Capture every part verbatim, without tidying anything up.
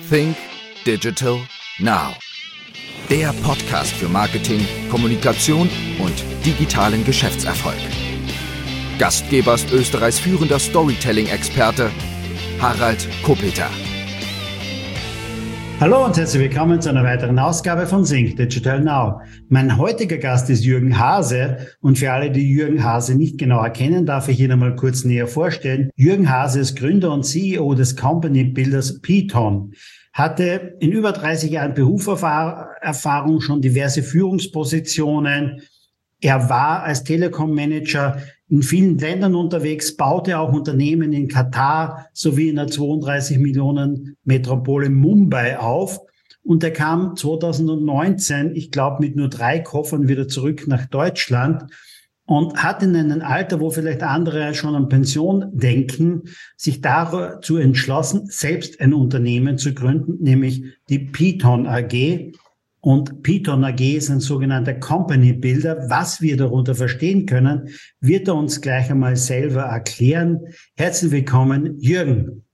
Think Digital Now. Der Podcast für Marketing, Kommunikation und digitalen Geschäftserfolg. Gastgeber ist Österreichs führender Storytelling-Experte Harald Kopeter. Hallo und herzlich willkommen zu einer weiteren Ausgabe von Think Digital Now. Mein heutiger Gast ist Jürgen Haase und für alle, die Jürgen Haase nicht genauer kennen, darf ich ihn einmal kurz näher vorstellen. Jürgen Haase ist Gründer und C E O des Company-Builders Piton, hatte in über dreißig Jahren Berufserfahrung schon diverse Führungspositionen. Er war als Telekom-Manager in vielen Ländern unterwegs, baute auch Unternehmen in Katar sowie in der zweiunddreißig Millionen Metropole Mumbai auf. Und er kam zweitausendneunzehn, ich glaube, mit nur drei Koffern wieder zurück nach Deutschland und hat in einem Alter, wo vielleicht andere schon an Pension denken, sich dazu entschlossen, selbst ein Unternehmen zu gründen, nämlich die Piton A G. Und Piton A G ist ein sogenannter Company Builder. Was wir darunter verstehen können, wird er uns gleich einmal selber erklären. Herzlich willkommen, Jürgen.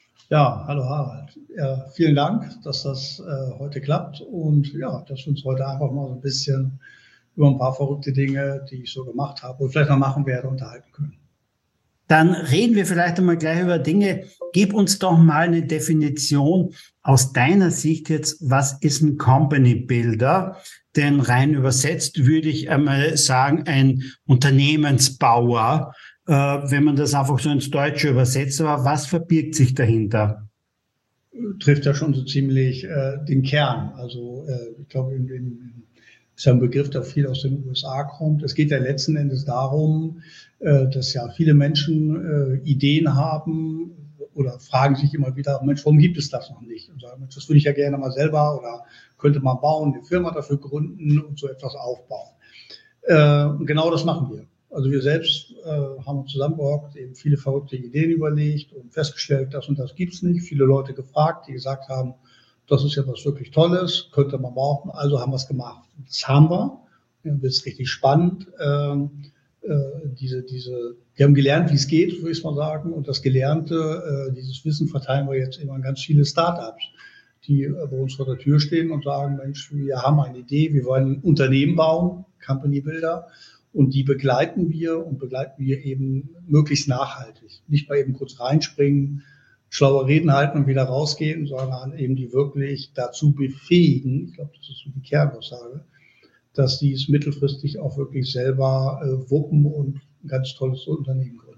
Ja, hallo Harald. Ja, vielen Dank, dass das äh, heute klappt und ja, dass wir uns heute einfach mal so ein bisschen über ein paar verrückte Dinge, die ich so gemacht habe und vielleicht noch machen werde, unterhalten können. Dann reden wir vielleicht einmal gleich über Dinge. Gib uns doch mal eine Definition aus deiner Sicht jetzt, was ist ein Company Builder? Denn rein übersetzt würde ich einmal sagen, ein Unternehmensbauer, äh, wenn man das einfach so ins Deutsche übersetzt. Aber was verbirgt sich dahinter? Trifft ja schon so ziemlich äh, den Kern. Also äh, ich glaube, in, in, ist ja ein Begriff, der viel aus den U S A kommt. Es geht ja letzten Endes darum, äh, dass ja viele Menschen äh, Ideen haben oder fragen sich immer wieder, Mensch, warum gibt es das noch nicht? Und sagen, Mensch, das würde ich ja gerne mal selber oder könnte man bauen, eine Firma dafür gründen und so etwas aufbauen. Äh, und genau das machen wir. Also wir selbst äh, haben uns zusammengehockt, eben viele verrückte Ideen überlegt und festgestellt, das und das gibt's nicht. Viele Leute gefragt, die gesagt haben, das ist ja was wirklich Tolles, könnte man brauchen. Also haben wir es gemacht. Das haben wir. Ja, das ist richtig spannend. Ähm, äh, diese, diese, wir haben gelernt, wie es geht, würde ich mal sagen. Und das Gelernte, äh, dieses Wissen verteilen wir jetzt immer an ganz viele Startups, die äh, bei uns vor der Tür stehen und sagen, Mensch, wir haben eine Idee, wir wollen ein Unternehmen bauen, Company Builder. Und die begleiten wir und begleiten wir eben möglichst nachhaltig. Nicht mal eben kurz reinspringen, schlaue Reden halten und wieder rausgehen, sondern eben die wirklich dazu befähigen, ich glaube, das ist so die Kernaussage, dass die es mittelfristig auch wirklich selber äh, wuppen und ein ganz tolles Unternehmen gründen.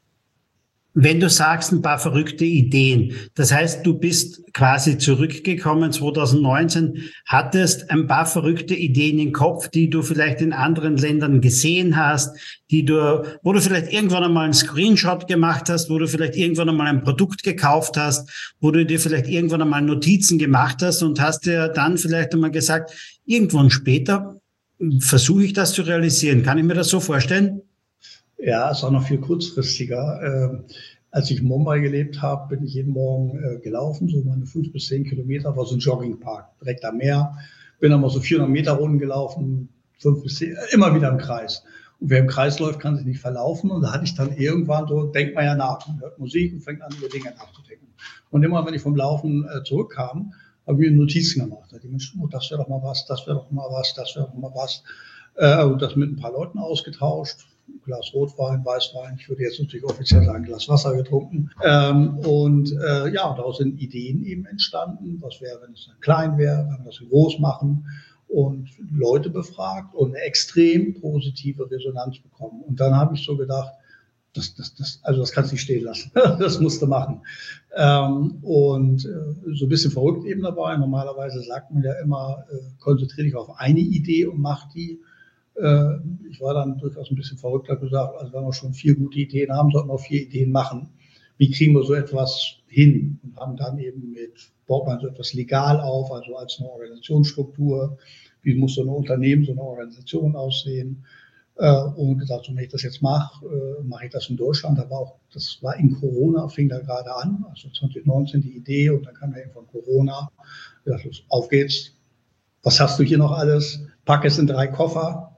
Wenn du sagst, ein paar verrückte Ideen, das heißt, du bist quasi zurückgekommen zweitausendneunzehn, hattest ein paar verrückte Ideen im Kopf, die du vielleicht in anderen Ländern gesehen hast, die du, wo du vielleicht irgendwann einmal einen Screenshot gemacht hast, wo du vielleicht irgendwann einmal ein Produkt gekauft hast, wo du dir vielleicht irgendwann einmal Notizen gemacht hast und hast dir dann vielleicht einmal gesagt, irgendwann später versuche ich das zu realisieren. Kann ich mir das so vorstellen? Ja, ist auch noch viel kurzfristiger. Ähm, als ich in Mumbai gelebt habe, bin ich jeden Morgen äh, gelaufen, so meine fünf bis zehn Kilometer, war so ein Joggingpark direkt am Meer. Bin dann mal so vierhundert Meter Runden gelaufen, fünf bis zehn, immer wieder im Kreis. Und wer im Kreis läuft, kann sich nicht verlaufen. Und da hatte ich dann irgendwann so, denkt man ja nach, man hört Musik und fängt an, über Dinge nachzudenken. Und immer, wenn ich vom Laufen äh, zurückkam, habe ich mir Notizen gemacht. Da die Menschen, oh, das wäre doch mal was, das wäre doch mal was, das wäre doch mal was. Äh, und das mit ein paar Leuten ausgetauscht. Glas Rotwein, Weißwein, ich würde jetzt natürlich offiziell sagen, Glas Wasser getrunken. Ähm, und äh, ja, daraus sind Ideen eben entstanden. Was wäre, wenn es dann klein wäre, wenn wir das groß machen und Leute befragt und eine extrem positive Resonanz bekommen. Und dann habe ich so gedacht, das, das, das, also das kannst du nicht stehen lassen. Das musst du machen. Ähm, und äh, so ein bisschen verrückt eben dabei. Normalerweise sagt man ja immer, äh, konzentriere dich auf eine Idee und mach die. Ich war dann durchaus ein bisschen verrückt, habe gesagt, also wenn wir schon vier gute Ideen haben, sollten wir auch vier Ideen machen. Wie kriegen wir so etwas hin? Und haben dann eben mit, baut man so etwas legal auf, also als eine Organisationsstruktur. Wie muss so ein Unternehmen, so eine Organisation aussehen? Und gesagt, so wenn ich das jetzt mache, mache ich das in Deutschland. Da war auch, das war in Corona, fing da gerade an, also zwanzig neunzehn die Idee und dann kam ja von Corona. Ich dachte, auf geht's. Was hast du hier noch alles? Pack es in drei Koffer.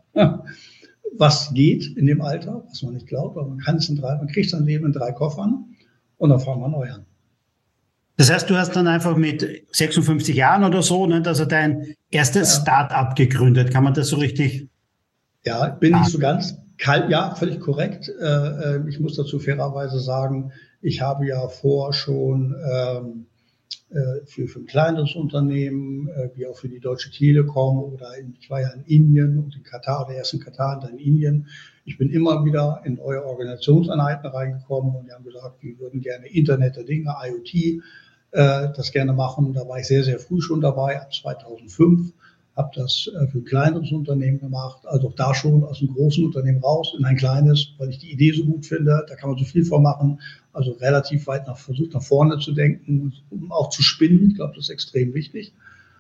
Was geht in dem Alter, was man nicht glaubt, aber man kann es in drei, man kriegt sein Leben in drei Koffern und dann fangen wir neu an. Das heißt, du hast dann einfach mit sechsundfünfzig Jahren oder so, ne, also dein erstes ja. Start-up gegründet. Kann man das so richtig? Ja, bin nicht so ganz kalt. Ja, völlig korrekt. Äh, ich muss dazu fairerweise sagen, ich habe ja vorher schon ähm, äh, für, für ein kleines Unternehmen, äh, wie auch für die Deutsche Telekom oder in, ich war ja in Indien und in Katar, der ersten Katar und dann in Indien. Ich bin immer wieder in eure Organisationseinheiten reingekommen und die haben gesagt, wir würden gerne Internet der Dinge, IoT, äh, das gerne machen. Da war ich sehr, sehr früh schon dabei, ab zweitausendfünf. Habe das äh, für ein kleineres Unternehmen gemacht, also auch da schon aus einem großen Unternehmen raus in ein kleines, weil ich die Idee so gut finde. Da kann man so viel von machen. Also relativ weit nach versucht, nach vorne zu denken, um auch zu spinnen. Ich glaube, das ist extrem wichtig.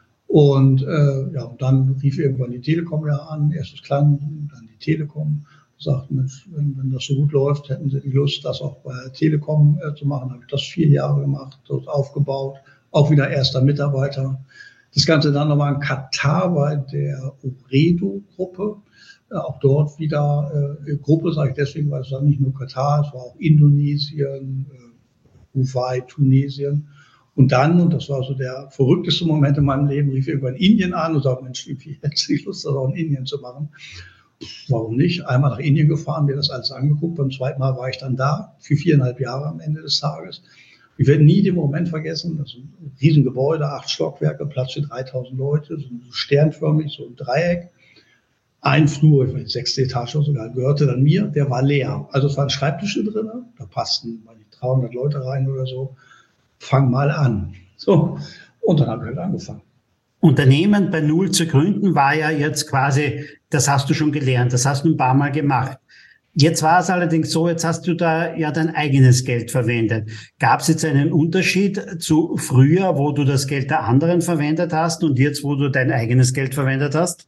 Und äh, ja, und dann rief irgendwann die Telekom ja an, erst das Kleinunternehmen, dann die Telekom. Sagt, Mensch, wenn, wenn das so gut läuft, hätten Sie die Lust, das auch bei der Telekom äh, zu machen. Habe ich das vier Jahre gemacht, dort aufgebaut, auch wieder erster Mitarbeiter. Das Ganze dann nochmal in Katar bei der Ooredoo-Gruppe. Äh, auch dort wieder äh, Gruppe, sage ich deswegen, weil es war nicht nur Katar, es war auch Indonesien, äh, Dubai, Tunesien. Und dann, und das war so der verrückteste Moment in meinem Leben, rief irgendwann Indien an und sagte, Mensch, wie hätte ich Lust, das auch in Indien zu machen. Warum nicht? Einmal nach Indien gefahren, mir das alles angeguckt. Beim zweiten Mal war ich dann da, für viereinhalb Jahre am Ende des Tages. Ich werde nie den Moment vergessen, das ist ein Riesengebäude, acht Stockwerke, Platz für dreitausend Leute, so sternförmig, so ein Dreieck. Ein Flur, ich weiß, sechste Etage sogar, gehörte dann mir, der war leer. Also es waren Schreibtische drin, da passten dreihundert Leute rein oder so. Fang mal an. So, und dann habe ich halt angefangen. Unternehmen bei Null zu gründen war ja jetzt quasi, das hast du schon gelernt, das hast du ein paar Mal gemacht. Jetzt war es allerdings so, jetzt hast du da ja dein eigenes Geld verwendet. Gab es jetzt einen Unterschied zu früher, wo du das Geld der anderen verwendet hast und jetzt, wo du dein eigenes Geld verwendet hast?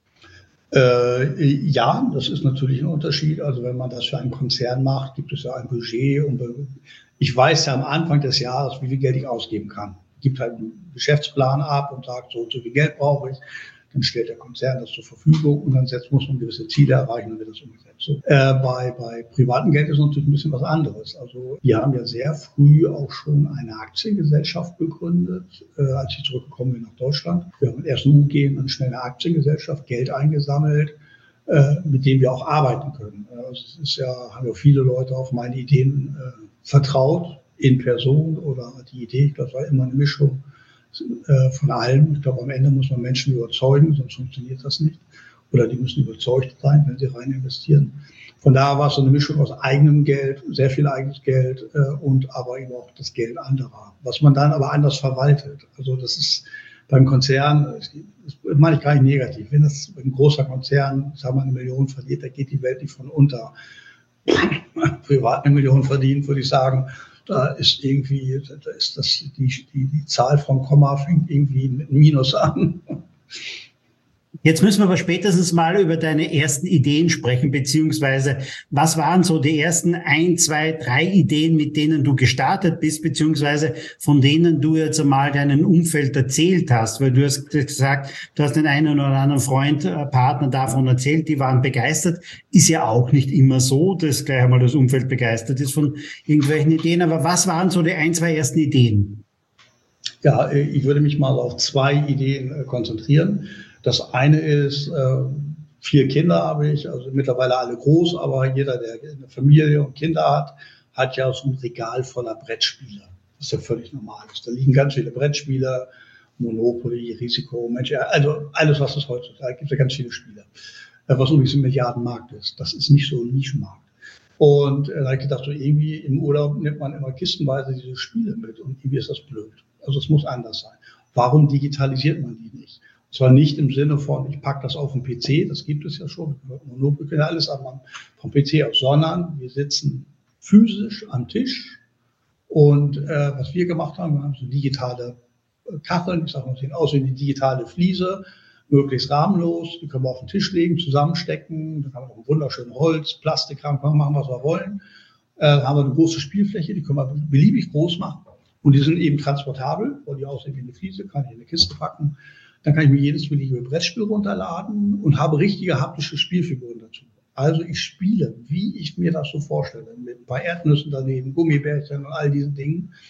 Äh, ja, das ist natürlich ein Unterschied. Also wenn man das für einen Konzern macht, gibt es ja ein Budget. Und ich weiß ja am Anfang des Jahres, wie viel Geld ich ausgeben kann. Gibt halt einen Geschäftsplan ab und sagt, so und so viel Geld brauche ich. Dann stellt der Konzern das zur Verfügung und dann setzt, muss man gewisse Ziele erreichen und wird das umgesetzt. So, äh, bei, bei privatem Geld ist natürlich ein bisschen was anderes. Also wir haben ja sehr früh auch schon eine Aktiengesellschaft gegründet, äh, als ich zurückgekommen bin nach Deutschland. Wir haben erst eine U G und dann schnell eine Aktiengesellschaft, Geld eingesammelt, äh, mit dem wir auch arbeiten können. Also es ist ja, haben ja viele Leute auf meine Ideen äh, vertraut, in Person oder die Idee, ich glaube, es war immer eine Mischung äh, von allem. Ich glaube, am Ende muss man Menschen überzeugen, sonst funktioniert das nicht. Oder die müssen überzeugt sein, wenn sie rein investieren. Von daher war es so eine Mischung aus eigenem Geld, sehr viel eigenes Geld äh, und aber eben auch das Geld anderer, was man dann aber anders verwaltet. Also das ist beim Konzern, das meine ich gar nicht negativ. Wenn das ein großer Konzern, sagen wir, eine Million verdient, da geht die Welt nicht von unter. Privat eine Million verdient, würde ich sagen, da ist irgendwie, da ist das, die, die, die Zahl vom Komma fängt irgendwie mit Minus an. Jetzt müssen wir aber spätestens mal über deine ersten Ideen sprechen, beziehungsweise was waren so die ersten ein, zwei, drei Ideen, mit denen du gestartet bist, beziehungsweise von denen du jetzt einmal deinem Umfeld erzählt hast, weil du hast gesagt, du hast den einen oder anderen Freund, Partner davon erzählt, die waren begeistert. Ist ja auch nicht immer so, dass gleich einmal das Umfeld begeistert ist von irgendwelchen Ideen, aber was waren so die ein, zwei ersten Ideen? Ja, ich würde mich mal auf zwei Ideen konzentrieren. Das eine ist, äh, vier Kinder habe ich, also mittlerweile alle groß, aber jeder, der eine Familie und Kinder hat, hat ja so ein Regal voller Brettspiele. Das ist ja völlig normal. Da liegen ganz viele Brettspiele, Monopoly, Risiko, Mensch, also alles, was es heutzutage gibt, ja ganz viele Spiele. Was übrigens ein Milliardenmarkt ist. Das ist nicht so ein Nischenmarkt. Und äh, da habe ich gedacht, so irgendwie im Urlaub nimmt man immer kistenweise diese Spiele mit und irgendwie ist das blöd. Also es muss anders sein. Warum digitalisiert man die nicht? Zwar nicht im Sinne von, ich packe das auf den P C, das gibt es ja schon, wir können ja alles vom P C aus, sondern wir sitzen physisch am Tisch und äh, was wir gemacht haben, wir haben so digitale Kacheln, ich sage mal, sehen aus wie eine digitale Fliese, möglichst rahmenlos, die können wir auf den Tisch legen, zusammenstecken, dann haben wir noch ein wunderschönes Holz, Plastikrahmen, können wir machen, was wir wollen, äh, haben wir eine große Spielfläche, die können wir beliebig groß machen und die sind eben transportabel, weil die aussehen wie eine Fliese, kann ich in eine Kiste packen. Dann kann ich mir jedes beliebige Brettspiel runterladen und habe richtige haptische Spielfiguren dazu. Also ich spiele, wie ich mir das so vorstelle, mit ein paar Erdnüssen daneben, Gummibärchen und all diesen Dingen.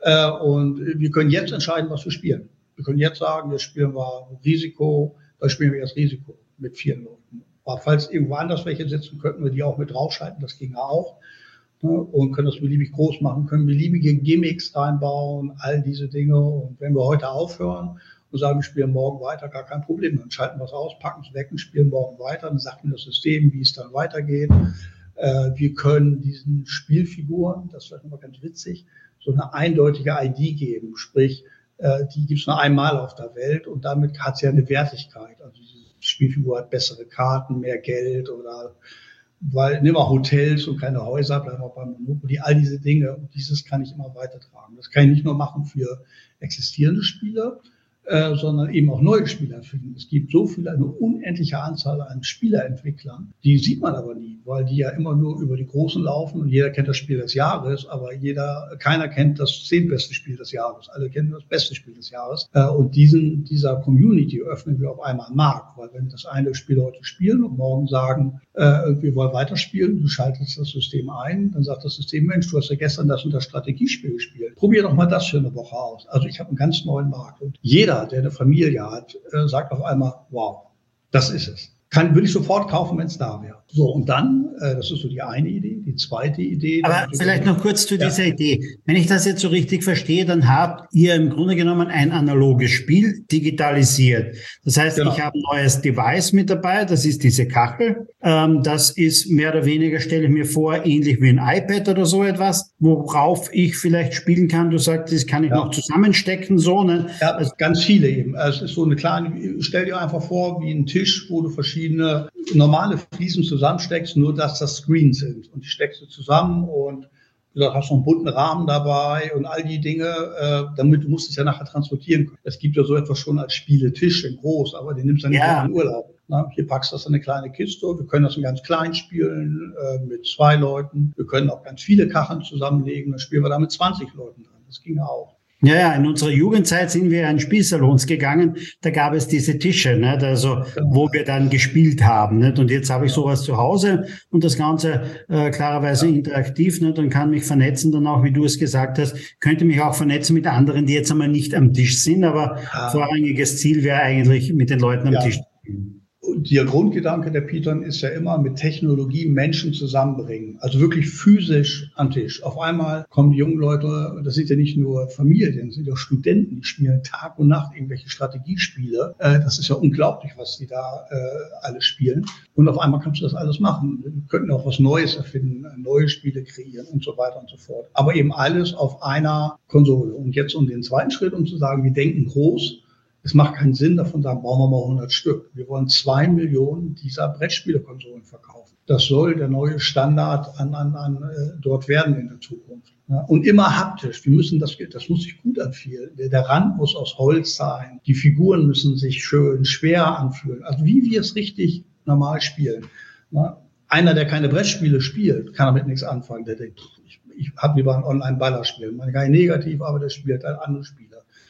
Äh, und wir können jetzt entscheiden, was wir spielen. Wir können jetzt sagen, jetzt spielen wir Risiko, da spielen wir jetzt Risiko mit vier Leuten. Aber falls irgendwo anders welche sitzen, könnten wir die auch mit draufschalten, das ginge auch. Ne? Und können das beliebig groß machen, können beliebige Gimmicks reinbauen, all diese Dinge. Und wenn wir heute aufhören und sagen, wir spielen morgen weiter, gar kein Problem. Dann schalten wir es aus, packen es weg und spielen morgen weiter. Dann sagt mir das System, wie es dann weitergeht. Äh, wir können diesen Spielfiguren, das ist vielleicht nochmal ganz witzig, so eine eindeutige I D geben, sprich, äh, die gibt es nur einmal auf der Welt und damit hat sie ja eine Wertigkeit. Also diese Spielfigur hat bessere Karten, mehr Geld oder weil nimm mal Hotels und keine Häuser, bleiben wir beim Monopoly, all diese Dinge und dieses kann ich immer weitertragen. Das kann ich nicht nur machen für existierende Spiele, äh, sondern eben auch neue Spieler finden. Es gibt so viel, eine unendliche Anzahl an Spielerentwicklern, die sieht man aber nie, weil die ja immer nur über die Großen laufen und jeder kennt das Spiel des Jahres, aber jeder, keiner kennt das zehntbeste Spiel des Jahres, alle kennen das beste Spiel des Jahres. Äh, und diesen, dieser Community öffnen wir auf einmal einen Markt, weil wenn das eine Spiel heute spielen und morgen sagen, äh, wir wollen weiterspielen, du schaltest das System ein, dann sagt das System, Mensch, du hast ja gestern das und das Strategiespiel gespielt, probier doch mal das für eine Woche aus. Also ich habe einen ganz neuen Markt und jeder, der eine Familie hat, äh, sagt auf einmal, wow, das ist es. Kann, würde ich sofort kaufen, wenn es da wäre. So, und dann, äh, das ist so die eine Idee, die zweite Idee. Aber vielleicht noch kurz zu dieser ja. Idee. Wenn ich das jetzt so richtig verstehe, dann habt ihr im Grunde genommen ein analoges Spiel digitalisiert. Das heißt, genau. Ich habe ein neues Device mit dabei, das ist diese Kachel. Ähm, das ist mehr oder weniger, stelle ich mir vor, ähnlich wie ein iPad oder so etwas, worauf ich vielleicht spielen kann. Du sagst, das kann ich ja. noch zusammenstecken, so, ne? Ja, also, ganz viele eben. Also es ist so eine kleine, stell dir einfach vor, wie ein Tisch, wo du verschiedene normale Fliesen zusammensteckst, nur dass das Screens sind. Und die steckst du zusammen und wie gesagt, hast noch einen bunten Rahmen dabei und all die Dinge, äh, damit du musst es ja nachher transportieren können. Es gibt ja so etwas schon als Spieletisch in groß, aber den nimmst du dann nicht ja. in den Urlaub. Na, hier packst du das in eine kleine Kiste. Wir können das in ganz klein spielen, äh, mit zwei Leuten. Wir können auch ganz viele Kacheln zusammenlegen. Dann spielen wir da mit zwanzig Leuten dran. Das ging auch. Ja, ja, in unserer Jugendzeit sind wir in Spielsalons gegangen, da gab es diese Tische, nicht? Also wo wir dann gespielt haben. Nicht? Und jetzt habe ich sowas zu Hause und das Ganze äh, klarerweise ja. interaktiv, nicht? Und kann mich vernetzen, dann auch, wie du es gesagt hast, könnte mich auch vernetzen mit anderen, die jetzt einmal nicht am Tisch sind, aber ja. vorrangiges Ziel wäre eigentlich, mit den Leuten am ja. Tisch zu spielen. Und der Grundgedanke der Python ist ja immer mit Technologie Menschen zusammenbringen, also wirklich physisch am Tisch. Auf einmal kommen die jungen Leute, das sind ja nicht nur Familien, das sind ja Studenten, die spielen Tag und Nacht irgendwelche Strategiespiele. Das ist ja unglaublich, was die da alles spielen. Und auf einmal kannst du das alles machen. Wir könnten auch was Neues erfinden, neue Spiele kreieren und so weiter und so fort. Aber eben alles auf einer Konsole. Und jetzt um den zweiten Schritt, um zu sagen, wir denken groß. Es macht keinen Sinn, davon sagen, brauchen wir mal hundert Stück. Wir wollen zwei Millionen dieser Brettspielekonsolen verkaufen. Das soll der neue Standard an, an, an äh, dort werden in der Zukunft. Ja, und immer haptisch. Wir müssen das, das muss sich gut anfühlen. Der, der Rand muss aus Holz sein. Die Figuren müssen sich schön schwer anfühlen. Also wie wir es richtig normal spielen. Ja, einer, der keine Brettspiele spielt, kann damit nichts anfangen. Der denkt, ich, ich habe lieber ein Online-Ballerspiel. Man gar nicht negativ, aber der spielt halt andere Spieler.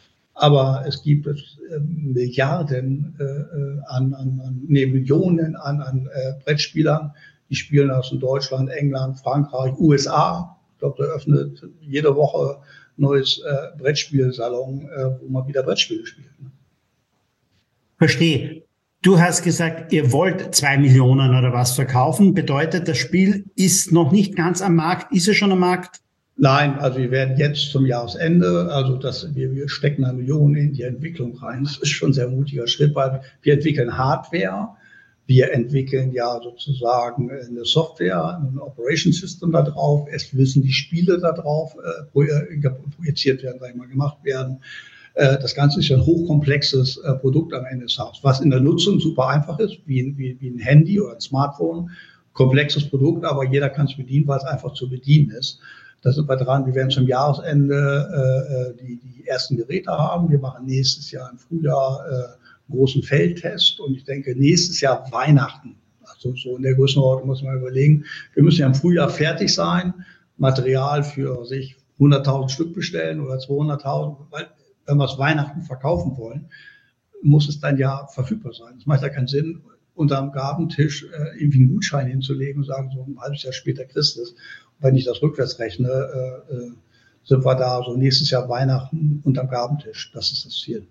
Aber es gibt äh, Milliarden äh, an, an, an nee, Millionen an, an äh, Brettspielern, die spielen das in Deutschland, England, Frankreich, U S A. Ich glaube, da öffnet jede Woche ein neues äh, Brettspielsalon, äh, wo man wieder Brettspiele spielt. Ne? Verstehe. Du hast gesagt, ihr wollt zwei Millionen oder was verkaufen. Bedeutet, das Spiel ist noch nicht ganz am Markt. Ist es schon am Markt? Nein, also wir werden jetzt zum Jahresende, also das, wir, wir stecken eine Million in die Entwicklung rein. Das ist schon ein sehr mutiger Schritt, weil wir entwickeln Hardware, wir entwickeln ja sozusagen eine Software, ein Operation System da drauf, es müssen die Spiele da drauf äh, projiziert werden, sag ich mal, gemacht werden. Äh, das Ganze ist ja ein hochkomplexes äh, Produkt am Ende des Tages, was in der Nutzung super einfach ist, wie, wie, wie ein Handy oder ein Smartphone. Komplexes Produkt, aber jeder kann es bedienen, weil es einfach zu bedienen ist. Da sind wir dran. Wir werden zum Jahresende äh, die, die ersten Geräte haben. Wir machen nächstes Jahr im Frühjahr äh, einen großen Feldtest und ich denke nächstes Jahr Weihnachten. Also so in der Größenordnung muss man überlegen. Wir müssen ja im Frühjahr fertig sein, Material für sich hunderttausend Stück bestellen oder zweihunderttausend, weil wenn wir es Weihnachten verkaufen wollen, muss es dann ja verfügbar sein. Es macht ja keinen Sinn, unter einem Gabentisch äh, irgendwie einen Gutschein hinzulegen und sagen, so ein halbes Jahr später kriegst du es. Wenn ich das rückwärts rechne, äh, sind wir da, so nächstes Jahr Weihnachten unterm Gabentisch. Das ist das Ziel.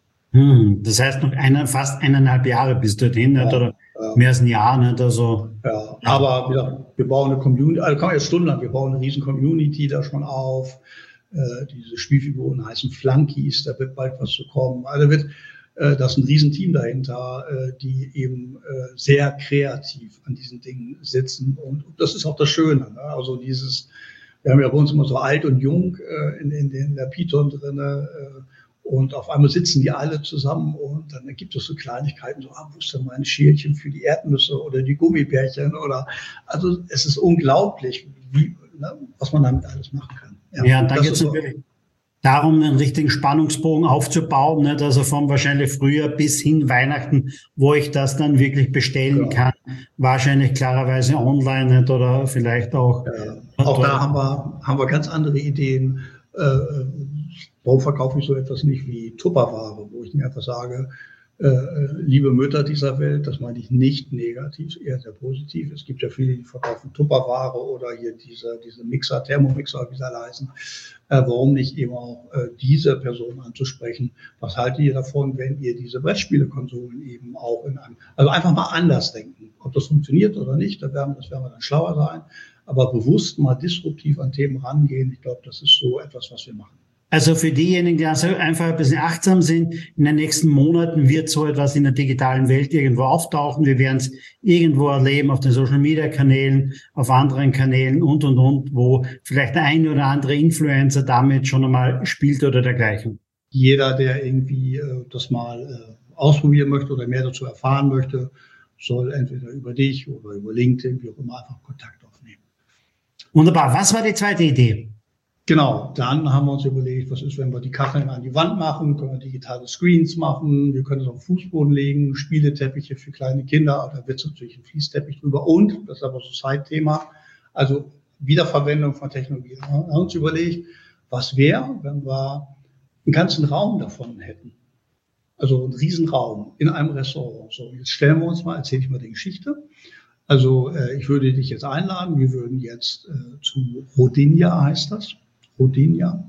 Hm, das heißt noch eine, fast eineinhalb Jahre bis dorthin, Ja, nicht? Oder ja. mehr als ein Jahr, nicht? Also, Ja, aber wieder, wir bauen eine Community, also kann man jetzt stundenlang, wir bauen eine riesen Community da schon auf. Äh, diese Spielfiguren heißen Flunkies, da wird bald was zu kommen. Also wird, äh, das ist ein Riesenteam dahinter, äh, die eben äh, sehr kreativ an diesen Dingen sitzen. Und das ist auch das Schöne. Ne? Also dieses, wir haben ja bei uns immer so alt und jung äh, in, in, in der Python drinne. Äh, Und auf einmal sitzen die alle zusammen und dann gibt es so Kleinigkeiten, so, ah, wo ist denn mein Schälchen für die Erdnüsse oder die Gummibärchen oder, also es ist unglaublich, wie, ne, was man damit alles machen kann. ja, ja da geht es natürlich darum, einen richtigen Spannungsbogen aufzubauen, nicht? Also vom wahrscheinlich Frühjahr bis hin Weihnachten, wo ich das dann wirklich bestellen Ja. kann, wahrscheinlich klarerweise online, nicht? Oder vielleicht auch. Ja. Auch da haben wir, haben wir ganz andere Ideen. Äh, Warum verkaufe ich so etwas nicht wie Tupperware, wo ich mir einfach sage, äh, liebe Mütter dieser Welt, das meine ich nicht negativ, eher sehr positiv. Es gibt ja viele, die verkaufen Tupperware oder hier diese, diese Mixer, Thermomixer, wie sie alle heißen. Äh, warum nicht eben auch äh, diese Person anzusprechen? Was haltet ihr davon, wenn ihr diese Brettspielekonsolen eben auch in einem, also einfach mal anders denken. Ob das funktioniert oder nicht, da werden, das werden wir dann schlauer sein. Aber bewusst mal disruptiv an Themen rangehen, ich glaube, das ist so etwas, was wir machen. Also für diejenigen, die also einfach ein bisschen achtsam sind, in den nächsten Monaten wird so etwas in der digitalen Welt irgendwo auftauchen. Wir werden es irgendwo erleben auf den Social-Media-Kanälen, auf anderen Kanälen und, und, und, wo vielleicht der eine oder andere Influencer damit schon einmal spielt oder dergleichen. Jeder, der irgendwie äh, das mal äh, ausprobieren möchte oder mehr dazu erfahren möchte, soll entweder über dich oder über LinkedIn, wie auch immer, einfach Kontakt aufnehmen. Wunderbar. Was war die zweite Idee? Genau, dann haben wir uns überlegt, was ist, wenn wir die Kacheln an die Wand machen, können wir digitale Screens machen, wir können es auf den Fußboden legen, Spieleteppiche für kleine Kinder, da wird es natürlich ein Fließteppich drüber und, das ist aber so Zeitthema, also Wiederverwendung von Technologie. Wir haben uns überlegt, was wäre, wenn wir einen ganzen Raum davon hätten. Also einen Riesenraum in einem Restaurant. So, jetzt stellen wir uns mal, erzähle ich mal die Geschichte. Also äh, ich würde dich jetzt einladen, wir würden jetzt äh, zu Rodinia, heißt das, Rodinia,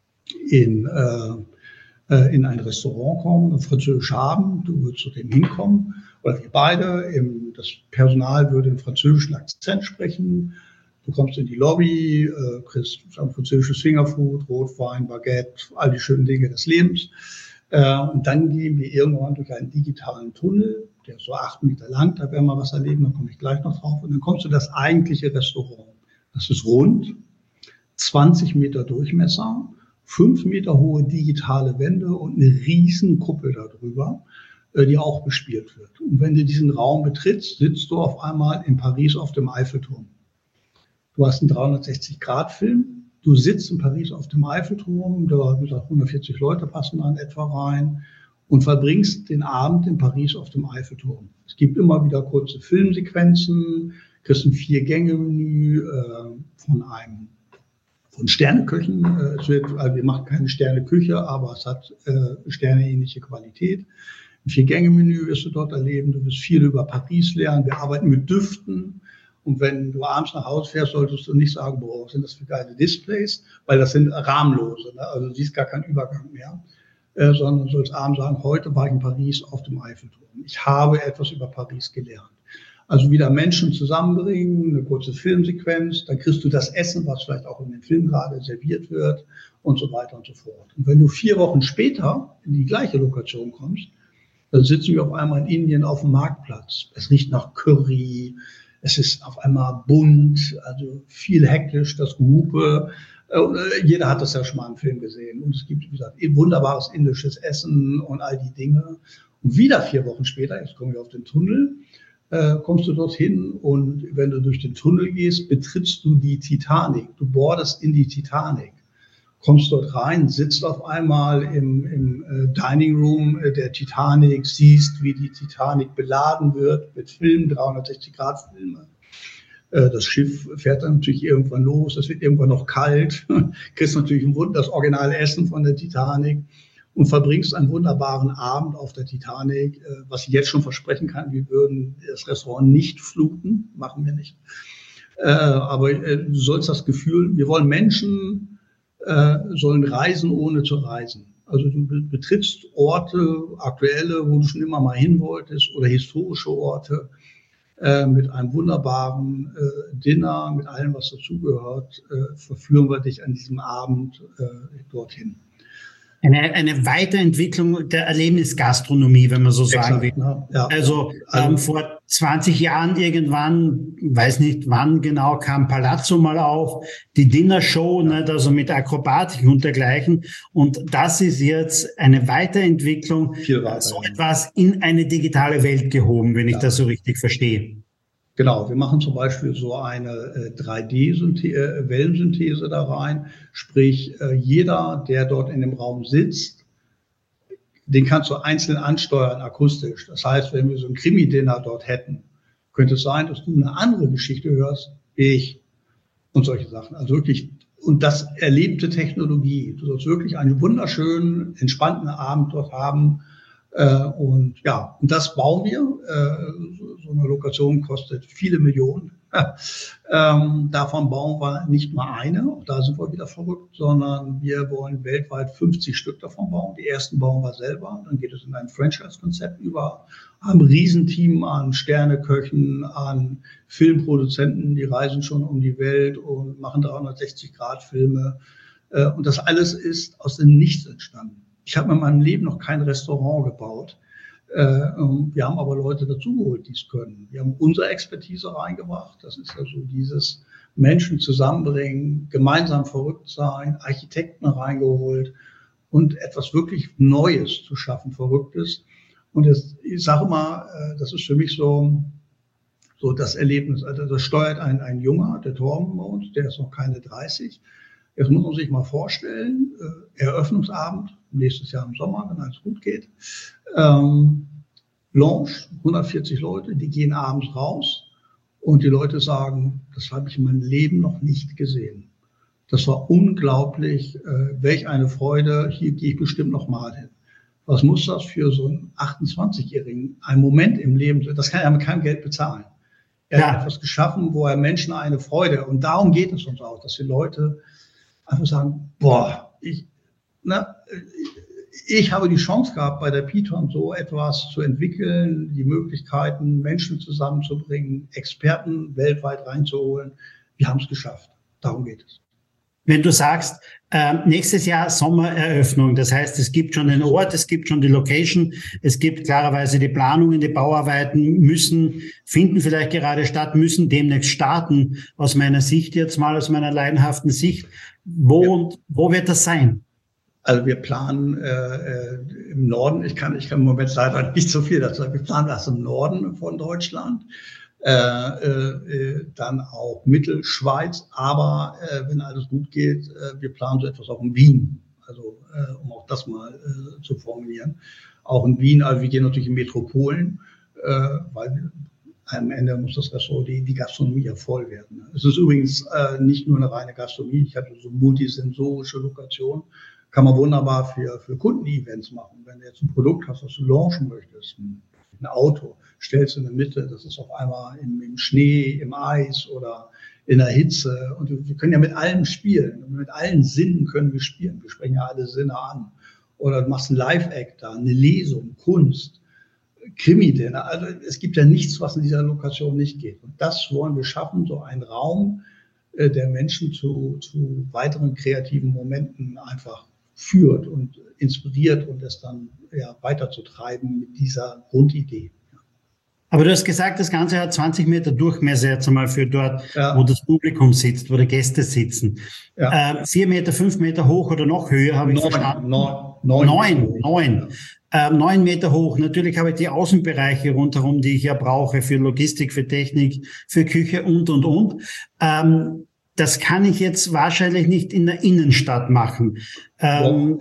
in, äh, äh, in ein Restaurant kommen, ein französisch haben, du würdest zu dem hinkommen, oder wir beide, im, das Personal würde einen französischen Akzent sprechen, du kommst in die Lobby, äh, kriegst ein französisches Fingerfood, Rotwein, Baguette, all die schönen Dinge des Lebens, äh, und dann gehen wir irgendwann durch einen digitalen Tunnel, der ist so acht Meter lang, da werden wir was erleben, da komme ich gleich noch drauf, und dann kommst du in das eigentliche Restaurant. Das ist rund, zwanzig Meter Durchmesser, fünf Meter hohe digitale Wände und eine riesen Kuppel darüber, die auch bespielt wird. Und wenn du diesen Raum betrittst, sitzt du auf einmal in Paris auf dem Eiffelturm. Du hast einen dreihundertsechzig Grad Film, du sitzt in Paris auf dem Eiffelturm, da wie gesagt, hundertvierzig Leute passen dann etwa rein, und verbringst den Abend in Paris auf dem Eiffelturm. Es gibt immer wieder kurze Filmsequenzen, kriegst ein Vier-Gänge-Menü äh, von einem von Sterneköchen. Äh, es wird, also wir machen keine Sterneküche, aber es hat äh, sterneähnliche Qualität. Ein Vier-Gänge-Menü wirst du dort erleben. Du wirst viel über Paris lernen. Wir arbeiten mit Düften. Und wenn du abends nach Hause fährst, solltest du nicht sagen, boah, was sind das für geile Displays? Weil das sind rahmenlose. Ne? Also du siehst gar keinen Übergang mehr. Äh, sondern du sollst abends sagen, heute war ich in Paris auf dem Eiffelturm. Ich habe etwas über Paris gelernt. Also wieder Menschen zusammenbringen, eine kurze Filmsequenz, dann kriegst du das Essen, was vielleicht auch in dem Film gerade serviert wird und so weiter und so fort. Und wenn du vier Wochen später in die gleiche Lokation kommst, dann sitzen wir auf einmal in Indien auf dem Marktplatz. Es riecht nach Curry, es ist auf einmal bunt, also viel hektisch, das Gehupe. Jeder hat das ja schon mal im Film gesehen. Und es gibt, wie gesagt, wunderbares indisches Essen und all die Dinge. Und wieder vier Wochen später, jetzt kommen wir auf den Tunnel, äh, kommst du dorthin und wenn du durch den Tunnel gehst, betrittst du die Titanic. Du boardest in die Titanic, kommst dort rein, sitzt auf einmal im, im äh, Dining Room der Titanic, siehst, wie die Titanic beladen wird mit Filmen, dreihundertsechzig Grad Filme. Äh, das Schiff fährt dann natürlich irgendwann los, es wird irgendwann noch kalt, kriegst natürlich ein Wunder, das Originalessen von der Titanic. Und verbringst einen wunderbaren Abend auf der Titanic, was ich jetzt schon versprechen kann, wir würden das Restaurant nicht fluten, machen wir nicht. Aber du sollst das Gefühl, wir wollen Menschen äh, sollen reisen, ohne zu reisen. Also du betrittst Orte, aktuelle, wo du schon immer mal hin wolltest, oder historische Orte äh, mit einem wunderbaren äh, Dinner, mit allem, was dazugehört, äh, verführen wir dich an diesem Abend äh, dorthin. Eine, eine Weiterentwicklung der Erlebnisgastronomie, wenn man so sagen will. Ja, ja. Also ähm, vor zwanzig Jahren irgendwann, weiß nicht wann genau, kam Palazzo mal auf, die Dinnershow, ja. nicht, also mit Akrobatik und dergleichen. Und das ist jetzt eine Weiterentwicklung, Viel weiter, so ja. etwas in eine digitale Welt gehoben, wenn ich ja. das so richtig verstehe. Genau, wir machen zum Beispiel so eine äh, drei D-Wellensynthese da rein, sprich äh, jeder, der dort in dem Raum sitzt, den kannst du einzeln ansteuern akustisch. Das heißt, wenn wir so ein Krimi-Dinner dort hätten, könnte es sein, dass du eine andere Geschichte hörst, wie ich und solche Sachen. Also wirklich, und das erlebte Technologie. Du sollst wirklich einen wunderschönen, entspannten Abend dort haben. Äh, und ja, und das bauen wir. Äh, so eine Lokation kostet viele Millionen. ähm, davon bauen wir nicht mal eine, auch da sind wir wieder verrückt, sondern wir wollen weltweit fünfzig Stück davon bauen. Die ersten bauen wir selber, dann geht es in ein Franchise-Konzept über, haben ein Riesenteam an Sterneköchen, an Filmproduzenten, die reisen schon um die Welt und machen dreihundertsechzig Grad Filme. Äh, und das alles ist aus dem Nichts entstanden. Ich habe in meinem Leben noch kein Restaurant gebaut. Äh, wir haben aber Leute dazugeholt, die es können. Wir haben unsere Expertise reingebracht. Das ist ja so dieses Menschen zusammenbringen, gemeinsam verrückt sein, Architekten reingeholt und etwas wirklich Neues zu schaffen, Verrücktes. Und das, ich sage mal, das ist für mich so, so das Erlebnis. Also das steuert ein, ein Junger, der Torben bei uns, der ist noch keine dreißig. Jetzt muss man sich mal vorstellen, äh, Eröffnungsabend, nächstes Jahr im Sommer, wenn alles gut geht. Ähm, Lounge, hundertvierzig Leute, die gehen abends raus und die Leute sagen, das habe ich in meinem Leben noch nicht gesehen. Das war unglaublich, äh, welch eine Freude, hier gehe ich bestimmt noch mal hin. Was muss das für so einen achtundzwanzigjährigen, ein Moment im Leben sein? Das kann er mit keinem Geld bezahlen. Er ja. hat etwas geschaffen, wo er Menschen eine Freude, und darum geht es uns auch, dass die Leute einfach sagen, boah, ich, na, ich habe die Chance gehabt, bei der Piton so etwas zu entwickeln, die Möglichkeiten, Menschen zusammenzubringen, Experten weltweit reinzuholen. Wir haben es geschafft. Darum geht es. Wenn du sagst, äh, nächstes Jahr Sommereröffnung, das heißt, es gibt schon den Ort, es gibt schon die Location, es gibt klarerweise die Planungen, die Bauarbeiten müssen, finden vielleicht gerade statt, müssen demnächst starten, aus meiner Sicht jetzt mal, aus meiner leidenhaften Sicht. Wo, ja. und, wo wird das sein? Also wir planen äh, im Norden, ich kann, ich kann im Moment leider nicht so viel dazu sagen, wir planen das im Norden von Deutschland. Äh, äh, dann auch Mittelschweiz, aber äh, wenn alles gut geht, äh, wir planen so etwas auch in Wien, also äh, um auch das mal äh, zu formulieren. Auch in Wien, also wir gehen natürlich in Metropolen, äh, weil am Ende muss das Restaurant, die, die Gastronomie ja voll werden. Es ist übrigens äh, nicht nur eine reine Gastronomie, ich habe so multisensorische Lokation, kann man wunderbar für, für Kunden-Events machen. Wenn du jetzt ein Produkt hast, das du launchen möchtest, ein, ein Auto, stellst du in der Mitte, das ist auf einmal im, im Schnee, im Eis oder in der Hitze. Und wir können ja mit allem spielen. Und mit allen Sinnen können wir spielen. Wir sprechen ja alle Sinne an. Oder du machst einen Live-Act da, eine Lesung, Kunst, Krimi-Dinner. Also es gibt ja nichts, was in dieser Lokation nicht geht. Und das wollen wir schaffen, so einen Raum, äh, der Menschen zu, zu weiteren kreativen Momenten einfach führt und inspiriert und es dann ja, weiterzutreiben mit dieser Grundidee. Aber du hast gesagt, das Ganze hat zwanzig Meter Durchmesser jetzt einmal für dort, ja. wo das Publikum sitzt, wo die Gäste sitzen. Ja. Äh, vier Meter, fünf Meter hoch oder noch höher, habe ich neun, verstanden. Neun, neun, neun. neun. Ja. Äh, neun Meter hoch. Natürlich habe ich die Außenbereiche rundherum, die ich ja brauche für Logistik, für Technik, für Küche und, und, und. Ähm, das kann ich jetzt wahrscheinlich nicht in der Innenstadt machen. Ähm,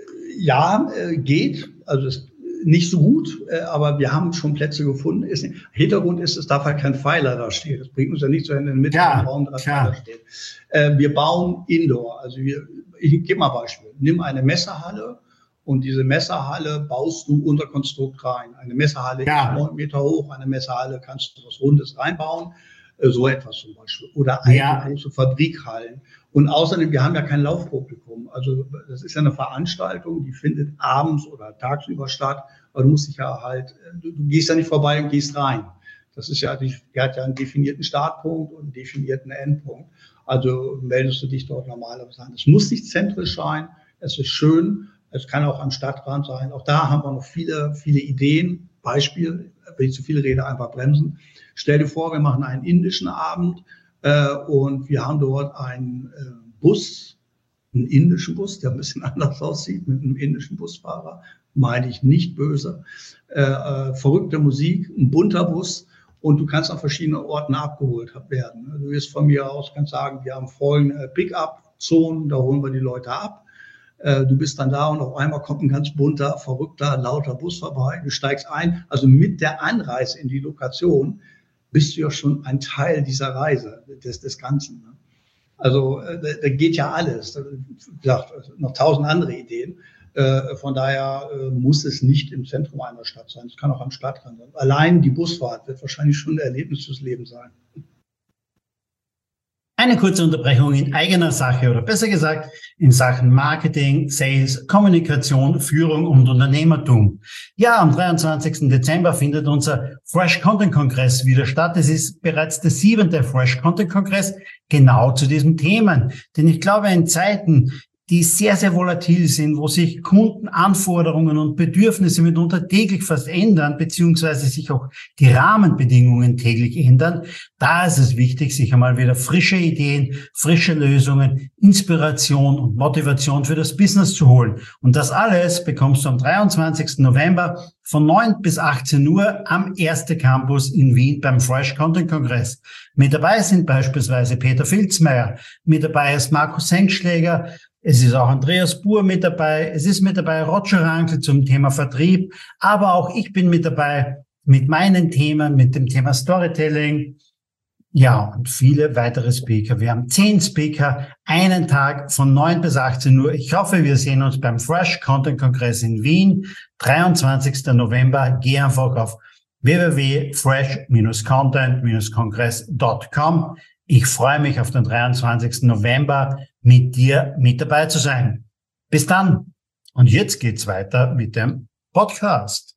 ja, äh, geht. Also es nicht so gut, äh, aber wir haben schon Plätze gefunden. Ist, Hintergrund ist, es darf halt kein Pfeiler da stehen. Das bringt uns ja nicht so in den Mitte ja, im Raum, dass Pfeiler steht. Äh, wir bauen Indoor. Also wir, ich gebe mal ein Beispiel. Nimm eine Messerhalle und diese Messerhalle baust du unter Konstrukt rein. Eine Messerhalle ja. ist neun Meter hoch, eine Messerhalle kannst du was Rundes reinbauen. So etwas zum Beispiel. Oder eine ja. große Fabrikhallen. Und außerdem, wir haben ja kein Laufpublikum. Also das ist ja eine Veranstaltung, die findet abends oder tagsüber statt. Aber du musst dich ja halt, du, du gehst ja nicht vorbei und gehst rein. Das ist ja, die, die hat ja einen definierten Startpunkt und einen definierten Endpunkt. Also meldest du dich dort normalerweise an. Es muss nicht zentrisch sein. Es ist schön. Es kann auch am Stadtrand sein. Auch da haben wir noch viele, viele Ideen. Beispiel, wenn ich zu viel rede, einfach bremsen. Stell dir vor, wir machen einen indischen Abend äh, und wir haben dort einen äh, Bus, einen indischen Bus, der ein bisschen anders aussieht, mit einem indischen Busfahrer, meine ich nicht böse. Äh, äh, verrückte Musik, ein bunter Bus und du kannst an verschiedenen Orten abgeholt werden. Du wirst von mir aus, kannst sagen, wir haben folgende Pick-up-Zonen, da holen wir die Leute ab. Du bist dann da und auf einmal kommt ein ganz bunter, verrückter, lauter Bus vorbei. Du steigst ein. Also mit der Anreise in die Lokation bist du ja schon ein Teil dieser Reise, des, des Ganzen. Also da geht ja alles. Wie gesagt, noch tausend andere Ideen. Von daher muss es nicht im Zentrum einer Stadt sein. Es kann auch am Stadtrand sein. Allein die Busfahrt wird wahrscheinlich schon ein Erlebnis fürs Leben sein. Eine kurze Unterbrechung in eigener Sache oder besser gesagt in Sachen Marketing, Sales, Kommunikation, Führung und Unternehmertum. Ja, am dreiundzwanzigsten Dezember findet unser Fresh Content Kongress wieder statt. Es ist bereits der siebente Fresh Content Kongress genau zu diesen Themen. Denn ich glaube, in Zeiten, die sehr, sehr volatil sind, wo sich Kundenanforderungen und Bedürfnisse mitunter täglich fast ändern, beziehungsweise sich auch die Rahmenbedingungen täglich ändern. Da ist es wichtig, sich einmal wieder frische Ideen, frische Lösungen, Inspiration und Motivation für das Business zu holen. Und das alles bekommst du am dreiundzwanzigsten November von neun bis achtzehn Uhr am Erste Campus in Wien beim Fresh Content Kongress. Mit dabei sind beispielsweise Peter Filzmeier, mit dabei ist Markus Hengschläger, es ist auch Andreas Buhr mit dabei, es ist mit dabei Roger Rankel zum Thema Vertrieb, aber auch ich bin mit dabei mit meinen Themen, mit dem Thema Storytelling, ja, und viele weitere Speaker. Wir haben zehn Speaker, einen Tag von neun bis achtzehn Uhr. Ich hoffe, wir sehen uns beim Fresh Content Kongress in Wien, dreiundzwanzigsten November. Geh einfach auf w w w punkt fresh content kongress punkt com. Ich freue mich auf den dreiundzwanzigsten November mit dir mit dabei zu sein. Bis dann. Und jetzt geht's weiter mit dem Podcast.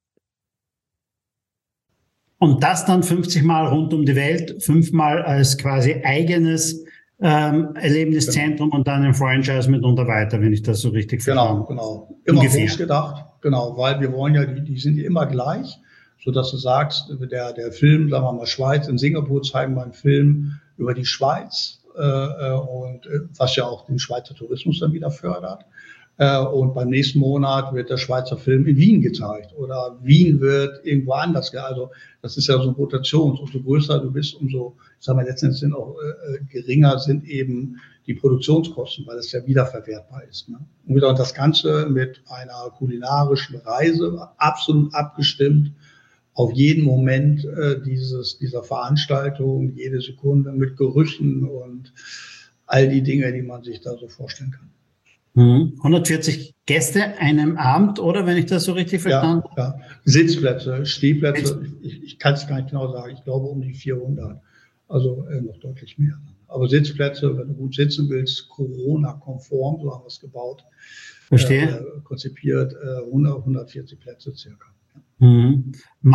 Und das dann fünfzig Mal rund um die Welt, fünfmal als quasi eigenes ähm, Erlebniszentrum und dann im Franchise mitunter weiter, wenn ich das so richtig verstehe. Genau, genau. Immer groß gedacht. Genau, weil wir wollen ja, die, die sind ja immer gleich, so dass du sagst, der, der Film, sagen wir mal Schweiz, in Singapur zeigen wir einen Film über die Schweiz, äh, und äh, was ja auch den Schweizer Tourismus dann wieder fördert. Äh, und beim nächsten Monat wird der Schweizer Film in Wien gezeigt oder Wien wird irgendwo anders gezeigt. Also das ist ja so eine Rotation. Umso größer du bist, umso, ich sag mal, letztendlich sind auch äh, geringer sind eben die Produktionskosten, weil es ja wiederverwertbar ist. Ne? Und wieder das Ganze mit einer kulinarischen Reise, absolut abgestimmt auf jeden Moment äh, dieses dieser Veranstaltung, jede Sekunde mit Gerüchen und all die Dinge, die man sich da so vorstellen kann. hundertvierzig Gäste einem Abend, oder, wenn ich das so richtig verstanden habe? Ja, ja. Sitzplätze, Stehplätze, ich, ich kann es gar nicht genau sagen, ich glaube um die vierhundert, also äh, noch deutlich mehr. Aber Sitzplätze, wenn du gut sitzen willst, Corona-konform, so haben wir es gebaut, Verstehe. Äh, konzipiert, äh, hundert, hundertvierzig Plätze circa. Mhm.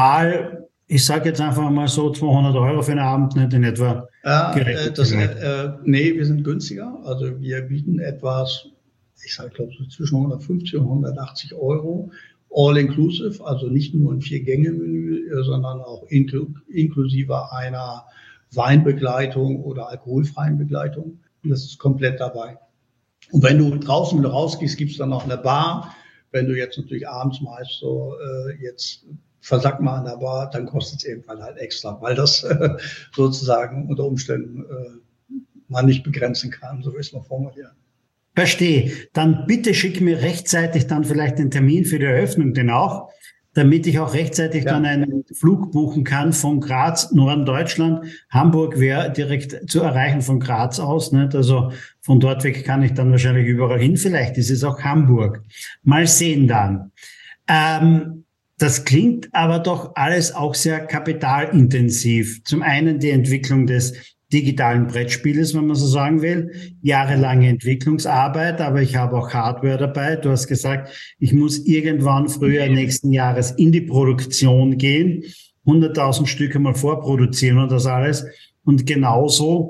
Mal, ich sage jetzt einfach mal so zweihundert Euro für einen Abend, nicht in etwa. Ja, äh, das, äh, nee, wir sind günstiger. Also wir bieten etwas, ich sage, ich glaube, so zwischen hundertfünfzig und hundertachtzig Euro, all inclusive, also nicht nur ein Vier-Gänge-Menü, sondern auch inkl- inklusive einer Weinbegleitung oder alkoholfreien Begleitung. Und das ist komplett dabei. Und wenn du draußen wieder rausgehst, gibt's dann noch eine Bar. Wenn du jetzt natürlich abends meist so äh, jetzt versack mal an der Bar, dann kostet es irgendwann halt extra, weil das äh, sozusagen unter Umständen äh, man nicht begrenzen kann, so will ich es mal formulieren. Verstehe. Dann bitte schick mir rechtzeitig dann vielleicht den Termin für die Eröffnung denn auch, damit ich auch rechtzeitig ja. dann einen Flug buchen kann von Graz, Norden Deutschland. Hamburg wäre direkt zu erreichen von Graz aus, nicht? Also von dort weg kann ich dann wahrscheinlich überall hin. Vielleicht ist es auch Hamburg. Mal sehen dann. Ähm, Das klingt aber doch alles auch sehr kapitalintensiv. Zum einen die Entwicklung des digitalen Brettspieles, wenn man so sagen will, jahrelange Entwicklungsarbeit, aber ich habe auch Hardware dabei. Du hast gesagt, ich muss irgendwann früher nächsten Jahres in die Produktion gehen, hunderttausend Stück einmal vorproduzieren und das alles. Und genauso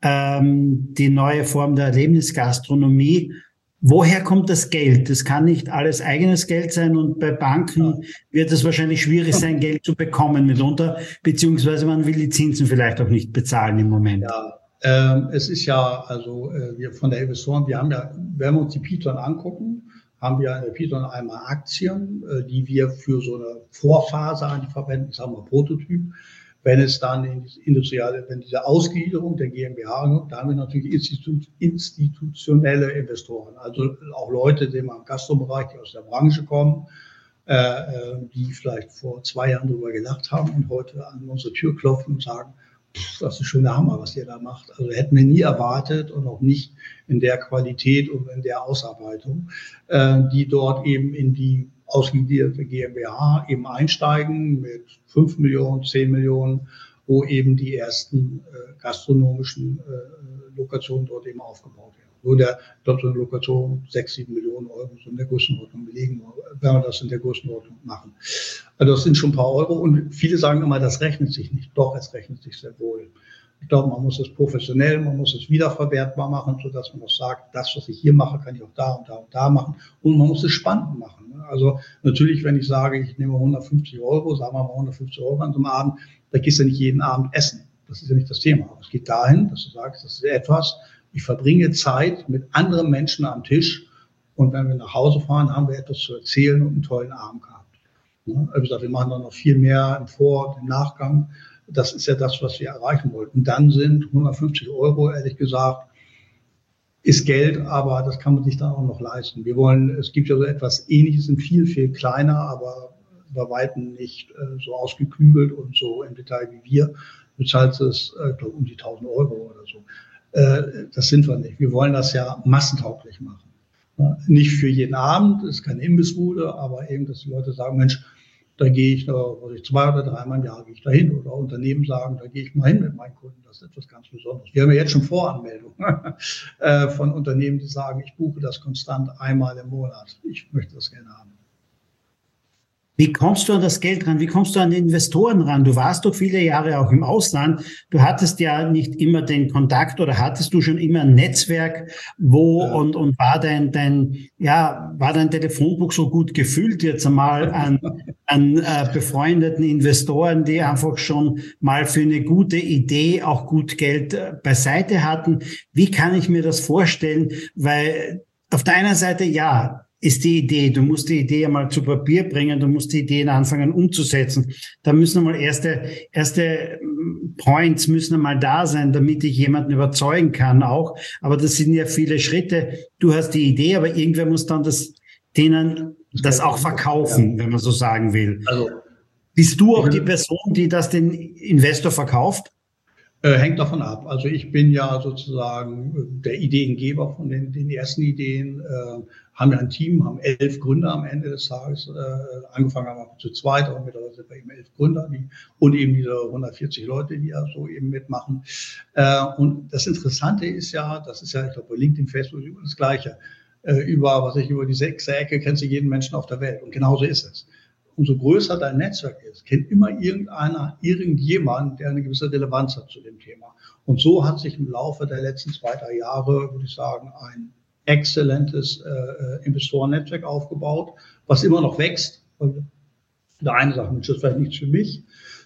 ähm, die neue Form der Erlebnisgastronomie. Woher kommt das Geld? Das kann nicht alles eigenes Geld sein und bei Banken wird es wahrscheinlich schwierig sein, Geld zu bekommen mitunter, beziehungsweise man will die Zinsen vielleicht auch nicht bezahlen im Moment. Ja, ähm, es ist ja, also äh, wir von der Investoren, wir haben ja, wenn wir uns die Piton angucken, haben wir in der Piton einmal Aktien, äh, die wir für so eine Vorphase eigentlich verwenden, ich sage mal Prototyp. Wenn es dann in die industrielle, wenn diese Ausgliederung der GmbH kommt, da haben wir natürlich Institu- institutionelle Investoren, also auch Leute, die im Gastrobereich, die aus der Branche kommen, äh, die vielleicht vor zwei Jahren darüber gedacht haben und heute an unsere Tür klopfen und sagen, pff, das ist schon der Hammer, was ihr da macht. Also hätten wir nie erwartet und auch nicht in der Qualität und in der Ausarbeitung, äh, die dort eben in die ausgegliederte GmbH eben einsteigen mit fünf Millionen, zehn Millionen, wo eben die ersten äh, gastronomischen äh, Lokationen dort eben aufgebaut werden. Wo der dort so eine Lokation sechs, sieben Millionen Euro so in der Größenordnung belegen, wenn wir das in der Größenordnung machen. Also das sind schon ein paar Euro und viele sagen immer, das rechnet sich nicht. Doch, es rechnet sich sehr wohl. Ich glaube, man muss es professionell, man muss es wiederverwertbar machen, sodass man auch sagt, das, was ich hier mache, kann ich auch da und da und da machen. Und man muss es spannend machen. Also natürlich, wenn ich sage, ich nehme hundertfünfzig Euro, sagen wir mal hundertfünfzig Euro an so einem Abend, da gehst du nicht jeden Abend essen. Das ist ja nicht das Thema. Aber es geht dahin, dass du sagst, das ist etwas, ich verbringe Zeit mit anderen Menschen am Tisch und wenn wir nach Hause fahren, haben wir etwas zu erzählen und einen tollen Abend gehabt. Also wie gesagt, wir machen dann noch viel mehr im Vor- und im Nachgang. Das ist ja das, was wir erreichen wollten. Und dann sind hundertfünfzig Euro, ehrlich gesagt, ist Geld, aber das kann man sich dann auch noch leisten. Wir wollen, es gibt ja so etwas Ähnliches, sind viel, viel kleiner, aber bei Weitem nicht äh, so ausgeklügelt und so im Detail wie wir. Du zahlst es, äh, glaube um die tausend Euro oder so. Äh, das sind wir nicht. Wir wollen das ja massentauglich machen. Ja, nicht für jeden Abend, ist keine Imbissbude, aber eben, dass die Leute sagen, Mensch, da gehe ich, also zwei oder dreimal im Jahr gehe ich da hin. Oder Unternehmen sagen, da gehe ich mal hin mit meinen Kunden. Das ist etwas ganz Besonderes. Wir haben ja jetzt schon Voranmeldungen von Unternehmen, die sagen, ich buche das konstant einmal im Monat. Ich möchte das gerne haben. Wie kommst du an das Geld ran? Wie kommst du an die Investoren ran? Du warst doch viele Jahre auch im Ausland. Du hattest ja nicht immer den Kontakt oder hattest du schon immer ein Netzwerk, wo ja. und, und war dein, dein, ja, war dein Telefonbuch so gut gefüllt jetzt einmal an, an äh, befreundeten Investoren, die einfach schon mal für eine gute Idee auch gut Geld äh, beiseite hatten? Wie kann ich mir das vorstellen? Weil auf der einen Seite, ja, ist die Idee, du musst die Idee einmal zu Papier bringen, du musst die Ideen anfangen umzusetzen. Da müssen einmal erste, erste Points müssen einmal da sein, damit ich jemanden überzeugen kann auch. Aber das sind ja viele Schritte. Du hast die Idee, aber irgendwer muss dann das, denen das auch verkaufen, ja, wenn man so sagen will. Also, bist du auch die Person, die das den Investor verkauft? Äh, hängt davon ab. Also ich bin ja sozusagen der Ideengeber von den, den ersten Ideen. Äh, haben wir ein Team, haben elf Gründer am Ende des Tages. Äh, angefangen haben wir zu zweit, aber mittlerweile sind wir eben elf Gründer die, und eben diese hundertvierzig Leute, die ja so eben mitmachen. Äh, und das Interessante ist ja, das ist ja, ich glaube, bei LinkedIn, Facebook ist das Gleiche. Äh, über, was ich über die sechste Ecke kennst du jeden Menschen auf der Welt. Und genauso ist es. Umso größer dein Netzwerk ist, kennt immer irgendeiner, irgendjemand, der eine gewisse Relevanz hat zu dem Thema. Und so hat sich im Laufe der letzten zwei, drei Jahre, würde ich sagen, ein exzellentes äh, Investorennetzwerk aufgebaut, was immer noch wächst. Und der eine sagt, das ist vielleicht nichts für mich,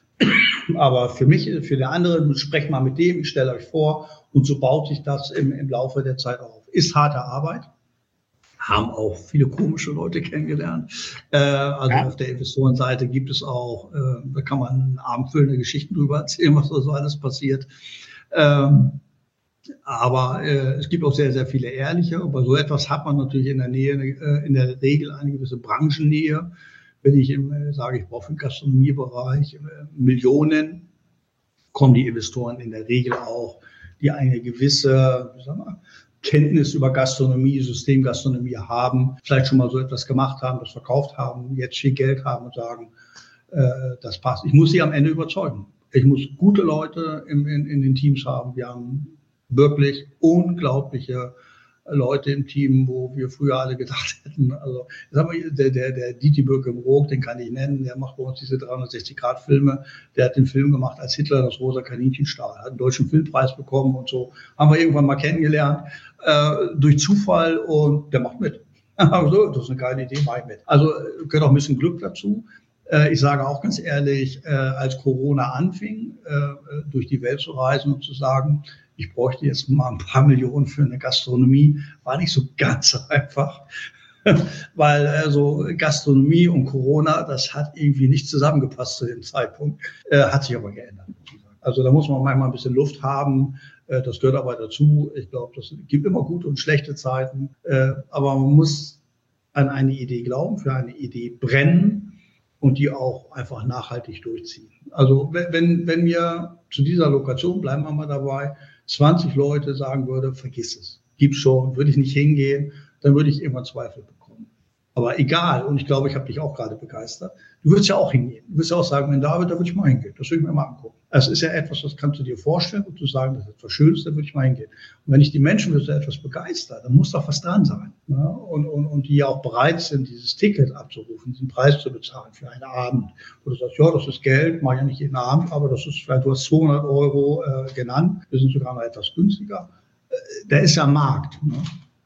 aber für mich, für den anderen, sprecht mal mit dem, ich stelle euch vor. Und so baut sich das im, im Laufe der Zeit auf. Ist harte Arbeit. Haben auch viele komische Leute kennengelernt. Äh, also ja. Auf der Investorenseite gibt es auch, äh, da kann man abendfüllende Geschichten drüber erzählen, was da so alles passiert. Ähm, aber äh, es gibt auch sehr, sehr viele ehrliche. Aber so etwas hat man natürlich in der Nähe, äh, in der Regel eine gewisse Branchennähe. Wenn ich im, äh, sage, ich brauche im Gastronomiebereich äh, Millionen, kommen die Investoren in der Regel auch, die eine gewisse, wie sagen wir, Kenntnis über Gastronomie, Systemgastronomie haben, vielleicht schon mal so etwas gemacht haben, das verkauft haben, jetzt viel Geld haben und sagen, äh, das passt. Ich muss sie am Ende überzeugen. Ich muss gute Leute in, in, in den Teams haben. Wir haben wirklich unglaubliche Leute im Team, wo wir früher alle gedacht hätten, also sag mal, der, der, der Dieter Birkenbrock, den kann ich nennen, der macht bei uns diese dreihundertsechzig Grad Filme, der hat den Film gemacht, als Hitler das rosa Kaninchen stahl, hat einen deutschen Filmpreis bekommen und so, haben wir irgendwann mal kennengelernt, äh, durch Zufall, und der macht mit. Also, das ist eine geile Idee, mach ich mit. Also gehört auch ein bisschen Glück dazu. Äh, ich sage auch ganz ehrlich, äh, als Corona anfing, äh, durch die Welt zu reisen und zu sagen, ich bräuchte jetzt mal ein paar Millionen für eine Gastronomie, war nicht so ganz einfach, weil also Gastronomie und Corona, das hat irgendwie nicht zusammengepasst zu dem Zeitpunkt, äh, hat sich aber geändert. Also da muss man manchmal ein bisschen Luft haben, äh, das gehört aber dazu. Ich glaube, das gibt immer gute und schlechte Zeiten, äh, aber man muss an eine Idee glauben, für eine Idee brennen und die auch einfach nachhaltig durchziehen. Also wenn, wenn wir zu dieser Lokation, bleiben wir mal dabei, zwanzig Leute sagen würde, vergiss es, gibt's schon, würde ich nicht hingehen, dann würde ich irgendwann Zweifel bekommen. Aber egal, und ich glaube, ich habe dich auch gerade begeistert, du würdest ja auch hingehen. Du würdest ja auch sagen, wenn David, da würde ich mal hingehen, das würde ich mir mal angucken. Es ist ja etwas, das kannst du dir vorstellen und du sagen, das ist etwas Schönes, da würde ich mal hingehen. Und wenn ich die Menschen für so etwas begeistert, dann muss doch was dran sein. Ja? Und, und, und die ja auch bereit sind, dieses Ticket abzurufen, diesen Preis zu bezahlen für einen Abend. Wo du sagst, ja, das ist Geld, mache ich ja nicht jeden Abend, aber das ist vielleicht, du hast zweihundert Euro äh, genannt, wir sind sogar noch etwas günstiger. Äh, der ist ja Markt. Ne?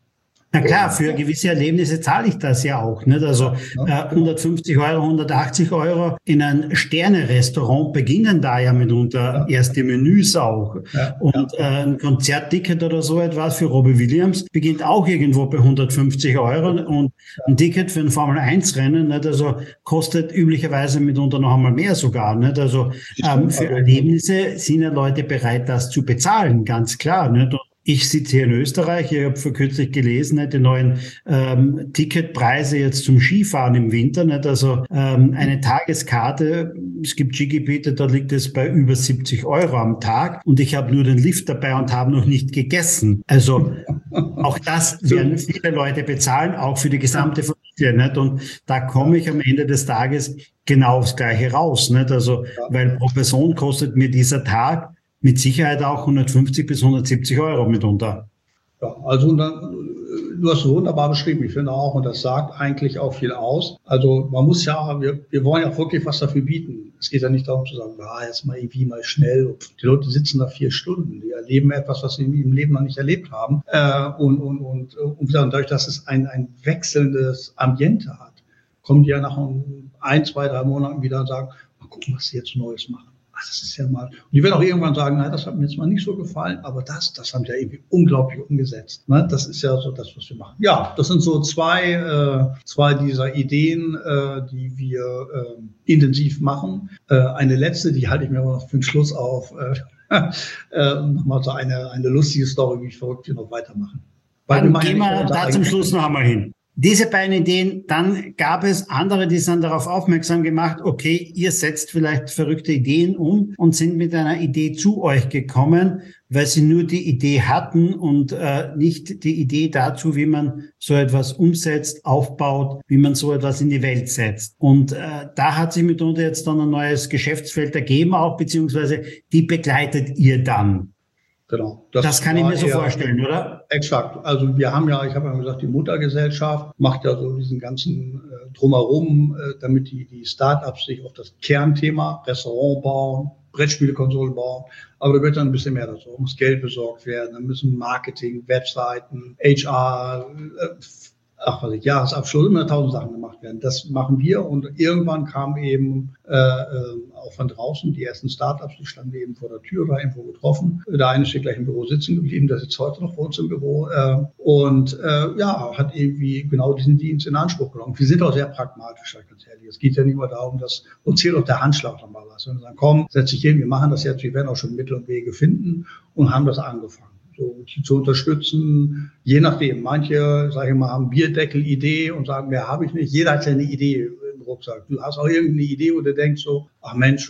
Na klar, für gewisse Erlebnisse zahle ich das ja auch, nicht? Also äh, hundertfünfzig Euro, hundertachtzig Euro in ein Sterne-Restaurant beginnen da ja mitunter ja. erste Menüs auch. Ja. Und äh, ein Konzertticket oder so etwas für Robbie Williams beginnt auch irgendwo bei hundertfünfzig Euro, und ein Ticket für ein Formel eins Rennen, nicht? Also kostet üblicherweise mitunter noch einmal mehr sogar, nicht? Also ähm, für Erlebnisse sind ja Leute bereit, das zu bezahlen, ganz klar, nicht? Und ich sitze hier in Österreich, ich habe vor kürzlich gelesen, die neuen ähm, Ticketpreise jetzt zum Skifahren im Winter. Nicht? Also ähm, eine Tageskarte, es gibt Skigebiete, da liegt es bei über siebzig Euro am Tag, und ich habe nur den Lift dabei und habe noch nicht gegessen. Also auch das werden viele Leute bezahlen, auch für die gesamte Familie. Nicht? Und da komme ich am Ende des Tages genau aufs Gleiche raus. Nicht? Also, weil pro Person kostet mir dieser Tag mit Sicherheit auch hundertfünfzig bis hundertsiebzig Euro mitunter. Ja, also dann, du hast es wunderbar beschrieben, ich finde auch, und das sagt eigentlich auch viel aus. Also man muss ja, wir, wir wollen ja wirklich was dafür bieten. Es geht ja nicht darum zu sagen, ah, jetzt mal irgendwie mal schnell. Die Leute sitzen da vier Stunden, die erleben etwas, was sie im Leben noch nicht erlebt haben. Äh, und, und, und, und dadurch, dass es ein, ein wechselndes Ambiente hat, kommen die ja nach ein, zwei, drei Monaten wieder und sagen, mal gucken, was sie jetzt Neues machen. Das ist ja mal, und die werden auch irgendwann sagen, nein, das hat mir jetzt mal nicht so gefallen, aber das, das haben sie ja irgendwie unglaublich umgesetzt. Ne? Das ist ja so das, was wir machen. Ja, das sind so zwei, äh, zwei dieser Ideen, äh, die wir äh, intensiv machen. Äh, eine letzte, die halte ich mir aber noch für den Schluss auf. Äh, äh, Nochmal so eine, eine lustige Story, wie ich verrückt hier noch weitermachen. Weil Dann wir gehen wir da zum Schluss noch einmal hin. Diese beiden Ideen, dann gab es andere, die sind darauf aufmerksam gemacht, okay, ihr setzt vielleicht verrückte Ideen um, und sind mit einer Idee zu euch gekommen, weil sie nur die Idee hatten und äh, nicht die Idee dazu, wie man so etwas umsetzt, aufbaut, wie man so etwas in die Welt setzt. Und äh, da hat sich mitunter jetzt dann ein neues Geschäftsfeld ergeben, auch beziehungsweise die begleitet ihr dann. Genau. Das, das kann ich mir so vorstellen, oder? Exakt. Also wir haben ja, ich habe ja gesagt, die Muttergesellschaft macht ja so diesen ganzen äh, Drumherum, äh, damit die, die Start-ups sich auf das Kernthema Restaurant bauen, Brettspielekonsolen bauen. Aber da wird dann ein bisschen mehr dazu. Muss Geld besorgt werden, dann müssen Marketing, Webseiten, H R, äh, ach was ich, Jahresabschluss, immer tausend Sachen gemacht werden. Das machen wir, und irgendwann kam eben äh, auch von draußen die ersten Startups, die standen eben vor der Tür oder irgendwo getroffen. Der eine ist hier gleich im Büro sitzen geblieben, der sitzt heute noch bei uns im Büro äh, und äh, ja, hat irgendwie genau diesen Dienst in Anspruch genommen. Wir sind auch sehr pragmatisch, ganz ehrlich. Es geht ja nicht nur darum, dass uns zählt auch der Handschlag nochmal was. Wenn wir sagen, komm, setz dich hin, wir machen das jetzt, wir werden auch schon Mittel und Wege finden, und haben das angefangen. So, zu unterstützen, je nachdem. Manche, sage ich mal, haben Bierdeckel-Idee und sagen, mehr habe ich nicht. Jeder hat ja eine Idee im Rucksack. Du hast auch irgendeine Idee, wo du denkst so, ach Mensch, so,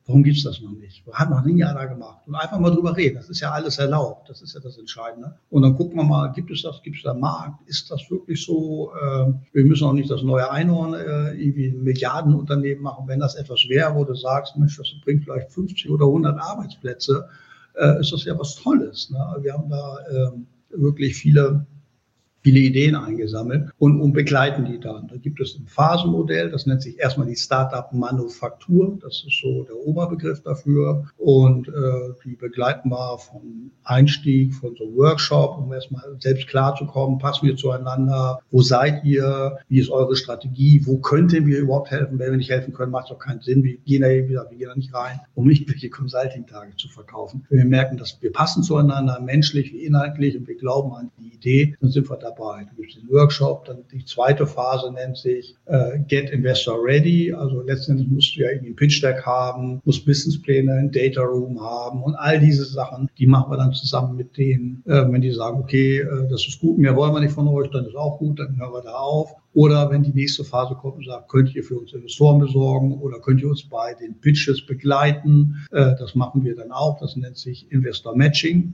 Warum gibt's das noch nicht? Hat noch nie einer gemacht. Und einfach mal drüber reden. Das ist ja alles erlaubt. Das ist ja das Entscheidende. Und dann gucken wir mal, gibt es das? Gibt es da einen Markt? Ist das wirklich so? Äh, wir müssen auch nicht das neue Einhorn äh, irgendwie ein Milliardenunternehmen machen. Wenn das etwas wäre, wo du sagst, Mensch, das bringt vielleicht fünfzig oder hundert Arbeitsplätze, äh, ist das ja was Tolles. Ne? Wir haben da äh, wirklich viele viele Ideen eingesammelt und, und begleiten die dann. Da gibt es ein Phasenmodell, das nennt sich erstmal die Startup-Manufaktur, das ist so der Oberbegriff dafür, und äh, die begleiten wir vom Einstieg, von so einem Workshop, um erstmal selbst klarzukommen, passen wir zueinander, wo seid ihr, wie ist eure Strategie, wo könnten wir überhaupt helfen, wenn wir nicht helfen können, macht es auch keinen Sinn, wir gehen da, wie gesagt, wir gehen da nicht rein, um nicht welche Consulting-Tage zu verkaufen. Wenn wir merken, dass wir passen zueinander, menschlich wie inhaltlich, und wir glauben an die Idee, dann sind wir dabei. Da gibt es den Workshop, dann die zweite Phase nennt sich äh, Get Investor Ready. Also letztendlich musst du ja irgendwie ein Pitch Deck haben, musst Businesspläne, ein Data Room haben und all diese Sachen, die machen wir dann zusammen mit denen. Äh, wenn die sagen, okay, äh, das ist gut, mehr wollen wir nicht von euch, dann ist auch gut, dann hören wir da auf. Oder wenn die nächste Phase kommt und sagt, könnt ihr für uns Investoren besorgen oder könnt ihr uns bei den Pitches begleiten. Äh, das machen wir dann auch. Das nennt sich Investor Matching.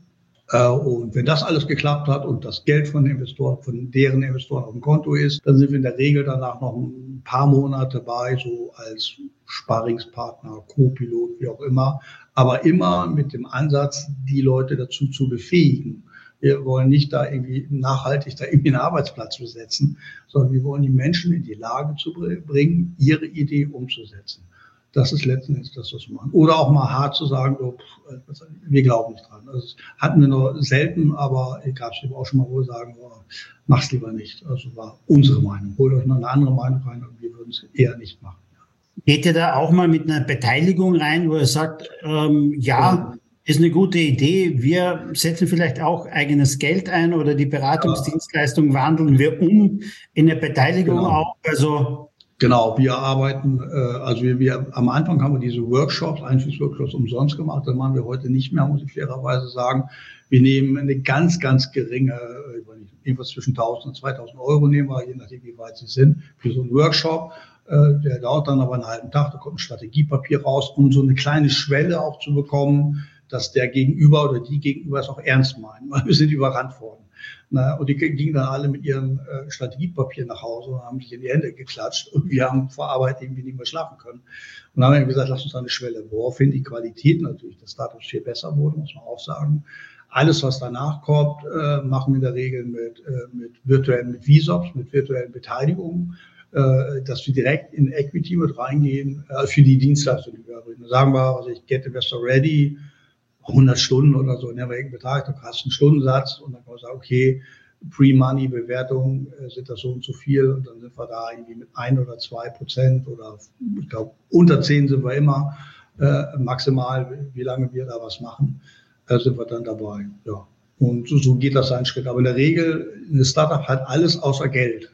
Und wenn das alles geklappt hat und das Geld von den Investoren, von deren Investoren auf dem Konto ist, dann sind wir in der Regel danach noch ein paar Monate bei, so als Sparringspartner, Co-Pilot, wie auch immer. Aber immer mit dem Ansatz, die Leute dazu zu befähigen. Wir wollen nicht da irgendwie nachhaltig da irgendwie einen Arbeitsplatz besetzen, sondern wir wollen die Menschen in die Lage zu bringen, ihre Idee umzusetzen. Das ist letzten Endes das, was wir machen. Oder auch mal hart zu sagen, oh, pff, wir glauben nicht dran. Das hatten wir nur selten, aber ich gab es eben auch schon mal, wo wir sagen, oh, mach's lieber nicht. Also war unsere Meinung. Holt euch noch eine andere Meinung rein, und wir würden es eher nicht machen. Geht ihr da auch mal mit einer Beteiligung rein, wo ihr sagt, ähm, ja, ist eine gute Idee, wir setzen vielleicht auch eigenes Geld ein oder die Beratungsdienstleistung wandeln wir um in eine Beteiligung genau. auch? Also Genau, wir arbeiten, äh, also wir, wir am Anfang haben wir diese Workshops, Einstiegsworkshops umsonst gemacht, das machen wir heute nicht mehr, muss ich fairerweise sagen. Wir nehmen eine ganz, ganz geringe, irgendwas zwischen tausend und zweitausend Euro nehmen wir, je nachdem wie weit sie sind, für so einen Workshop. Äh, der dauert dann aber einen halben Tag, da kommt ein Strategiepapier raus, um so eine kleine Schwelle auch zu bekommen, dass der Gegenüber oder die Gegenüber es auch ernst meinen, weil wir sind überrannt worden. Na, und die gingen dann alle mit ihrem äh, Strategiepapier nach Hause und haben sich in die Hände geklatscht. Und wir haben vor Arbeit irgendwie nicht mehr schlafen können. Und dann haben wir gesagt, lass uns da eine Schwelle. Woraufhin die Qualität natürlich des Startups viel besser wurde, muss man auch sagen. Alles, was danach kommt, äh, machen wir in der Regel mit, äh, mit virtuellen, mit V S O Ps, mit virtuellen Beteiligungen, äh, dass wir direkt in Equity mit reingehen, äh, für die Dienstleistung, die wir erbringen. Sagen wir, also ich Get Investor Ready, hundert Stunden oder so, in der irgendeinen Betrag, du hast einen Stundensatz und dann kann man sagen, okay, Pre-Money-Bewertung äh, sind das so und so viel und dann sind wir da irgendwie mit ein oder zwei Prozent oder ich glaube unter zehn sind wir immer äh, maximal, wie lange wir da was machen, äh, sind wir dann dabei. Ja. Und so, so geht das einen Schritt. Aber in der Regel, eine Startup hat alles außer Geld.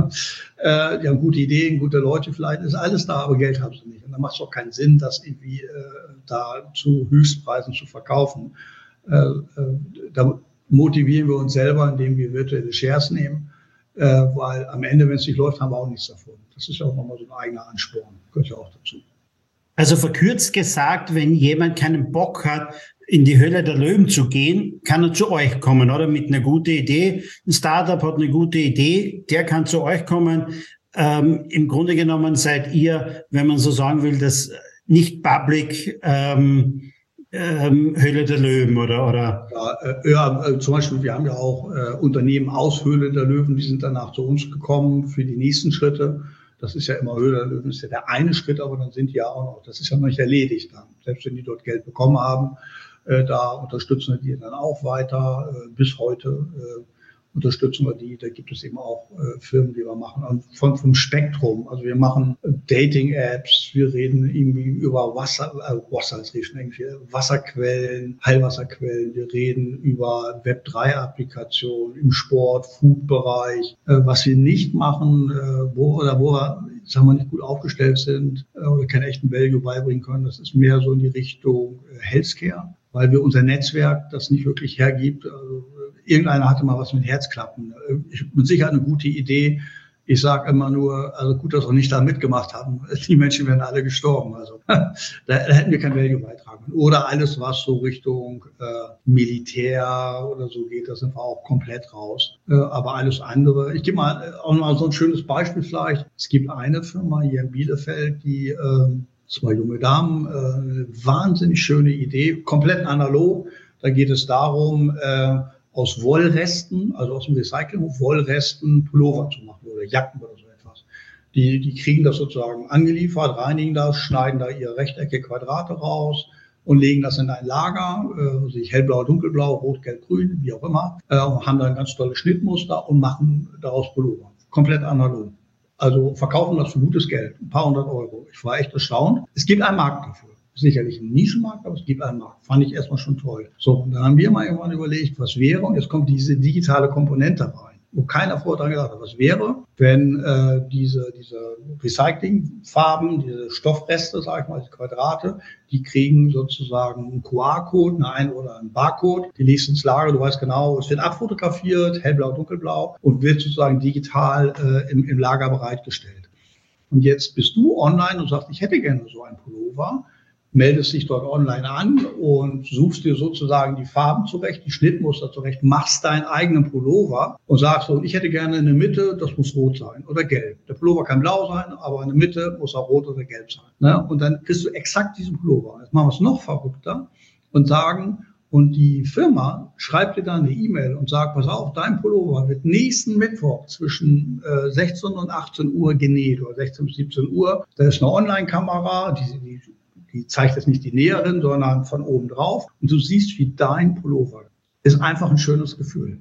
äh, die haben gute Ideen, gute Leute vielleicht, ist alles da, aber Geld haben sie nicht. Und dann macht es auch keinen Sinn, das irgendwie äh, da zu Höchstpreisen zu verkaufen. Äh, äh, da motivieren wir uns selber, indem wir virtuelle Shares nehmen, äh, weil am Ende, wenn es nicht läuft, haben wir auch nichts davon. Das ist ja auch nochmal so ein eigener Ansporn, gehört ja auch dazu. Also verkürzt gesagt, wenn jemand keinen Bock hat, in die Höhle der Löwen zu gehen, kann er zu euch kommen, oder? Mit einer guten Idee. Ein Startup hat eine gute Idee, der kann zu euch kommen. Ähm, im Grunde genommen seid ihr, wenn man so sagen will, das nicht public ähm, ähm, Höhle der Löwen, oder? oder? Ja, äh, ja äh, zum Beispiel, wir haben ja auch äh, Unternehmen aus Höhle der Löwen, die sind danach zu uns gekommen für die nächsten Schritte. Das ist ja immer Höhle der Löwen, ist ja der eine Schritt, aber dann sind die ja auch noch, das ist ja noch nicht erledigt dann. Selbst wenn die dort Geld bekommen haben, äh, da unterstützen wir die dann auch weiter. Äh, bis heute äh, unterstützen wir die. Da gibt es eben auch äh, Firmen, die wir machen. Und von, vom Spektrum, also wir machen äh, Dating-Apps, wir reden irgendwie über Wasser, äh, Wasser ist schon irgendwie, Wasserquellen, Heilwasserquellen, wir reden über Web drei Applikationen im Sport, Food-Bereich. Äh, was wir nicht machen, äh, wo oder wo wir, sagen wir, nicht gut aufgestellt sind äh, oder keinen echten Value beibringen können, das ist mehr so in die Richtung äh, Healthcare, weil wir unser Netzwerk das nicht wirklich hergibt. Also, irgendeiner hatte mal was mit Herzklappen. Ich, mit Sicherheit eine gute Idee, Ich sage immer nur, also gut, dass wir nicht da mitgemacht haben. Die Menschen wären alle gestorben. Also da, da hätten wir kein Value beitragen können. Oder alles, was so Richtung äh, Militär oder so geht, da sind wir auch komplett raus. Äh, aber alles andere, ich gebe mal auch mal so ein schönes Beispiel vielleicht. Es gibt eine Firma hier in Bielefeld, die äh, zwei junge Damen, äh, eine wahnsinnig schöne Idee, komplett analog. Da geht es darum, äh, aus Wollresten, also aus dem Recycling, Wollresten Pullover zu machen oder Jacken oder so etwas. Die, die kriegen das sozusagen angeliefert, reinigen das, schneiden da ihre Rechtecke, Quadrate raus und legen das in ein Lager, äh, sich hellblau, dunkelblau, rot, gelb, grün, wie auch immer, äh, und haben dann ganz tolle Schnittmuster und machen daraus Pullover. Komplett analog. Also verkaufen das für gutes Geld, ein paar hundert Euro. Ich war echt erstaunt. Es gibt einen Markt dafür. Sicherlich ein Nischenmarkt, aber es gibt einen Markt. Fand ich erstmal schon toll. So, und dann haben wir mal irgendwann überlegt, was wäre, und jetzt kommt diese digitale Komponente rein, wo keiner vorher dran gedacht hat, was wäre, wenn äh, diese diese Recyclingfarben, diese Stoffreste, sag ich mal, die Quadrate, die kriegen sozusagen einen Q R-Code, nein, oder einen Barcode, die legst ins Lager, du weißt genau, es wird abfotografiert, hellblau, dunkelblau, und wird sozusagen digital äh, im, im Lager bereitgestellt. Und jetzt bist du online und sagst, ich hätte gerne so einen Pullover, meldest dich dort online an und suchst dir sozusagen die Farben zurecht, die Schnittmuster zurecht, machst deinen eigenen Pullover und sagst so, ich hätte gerne eine Mitte, das muss rot sein oder gelb. Der Pullover kann blau sein, aber eine Mitte muss auch rot oder gelb sein. Ne? Und dann kriegst du exakt diesen Pullover. Jetzt machen wir es noch verrückter und sagen, und die Firma schreibt dir dann eine E-Mail und sagt, pass auf, dein Pullover wird nächsten Mittwoch zwischen äh, sechzehn und achtzehn Uhr genäht oder sechzehn bis siebzehn Uhr. Da ist eine Online-Kamera, die, die Die zeigt jetzt nicht die Näherin, sondern von oben drauf. Und du siehst, wie dein Pullover ist. Einfach ein schönes Gefühl.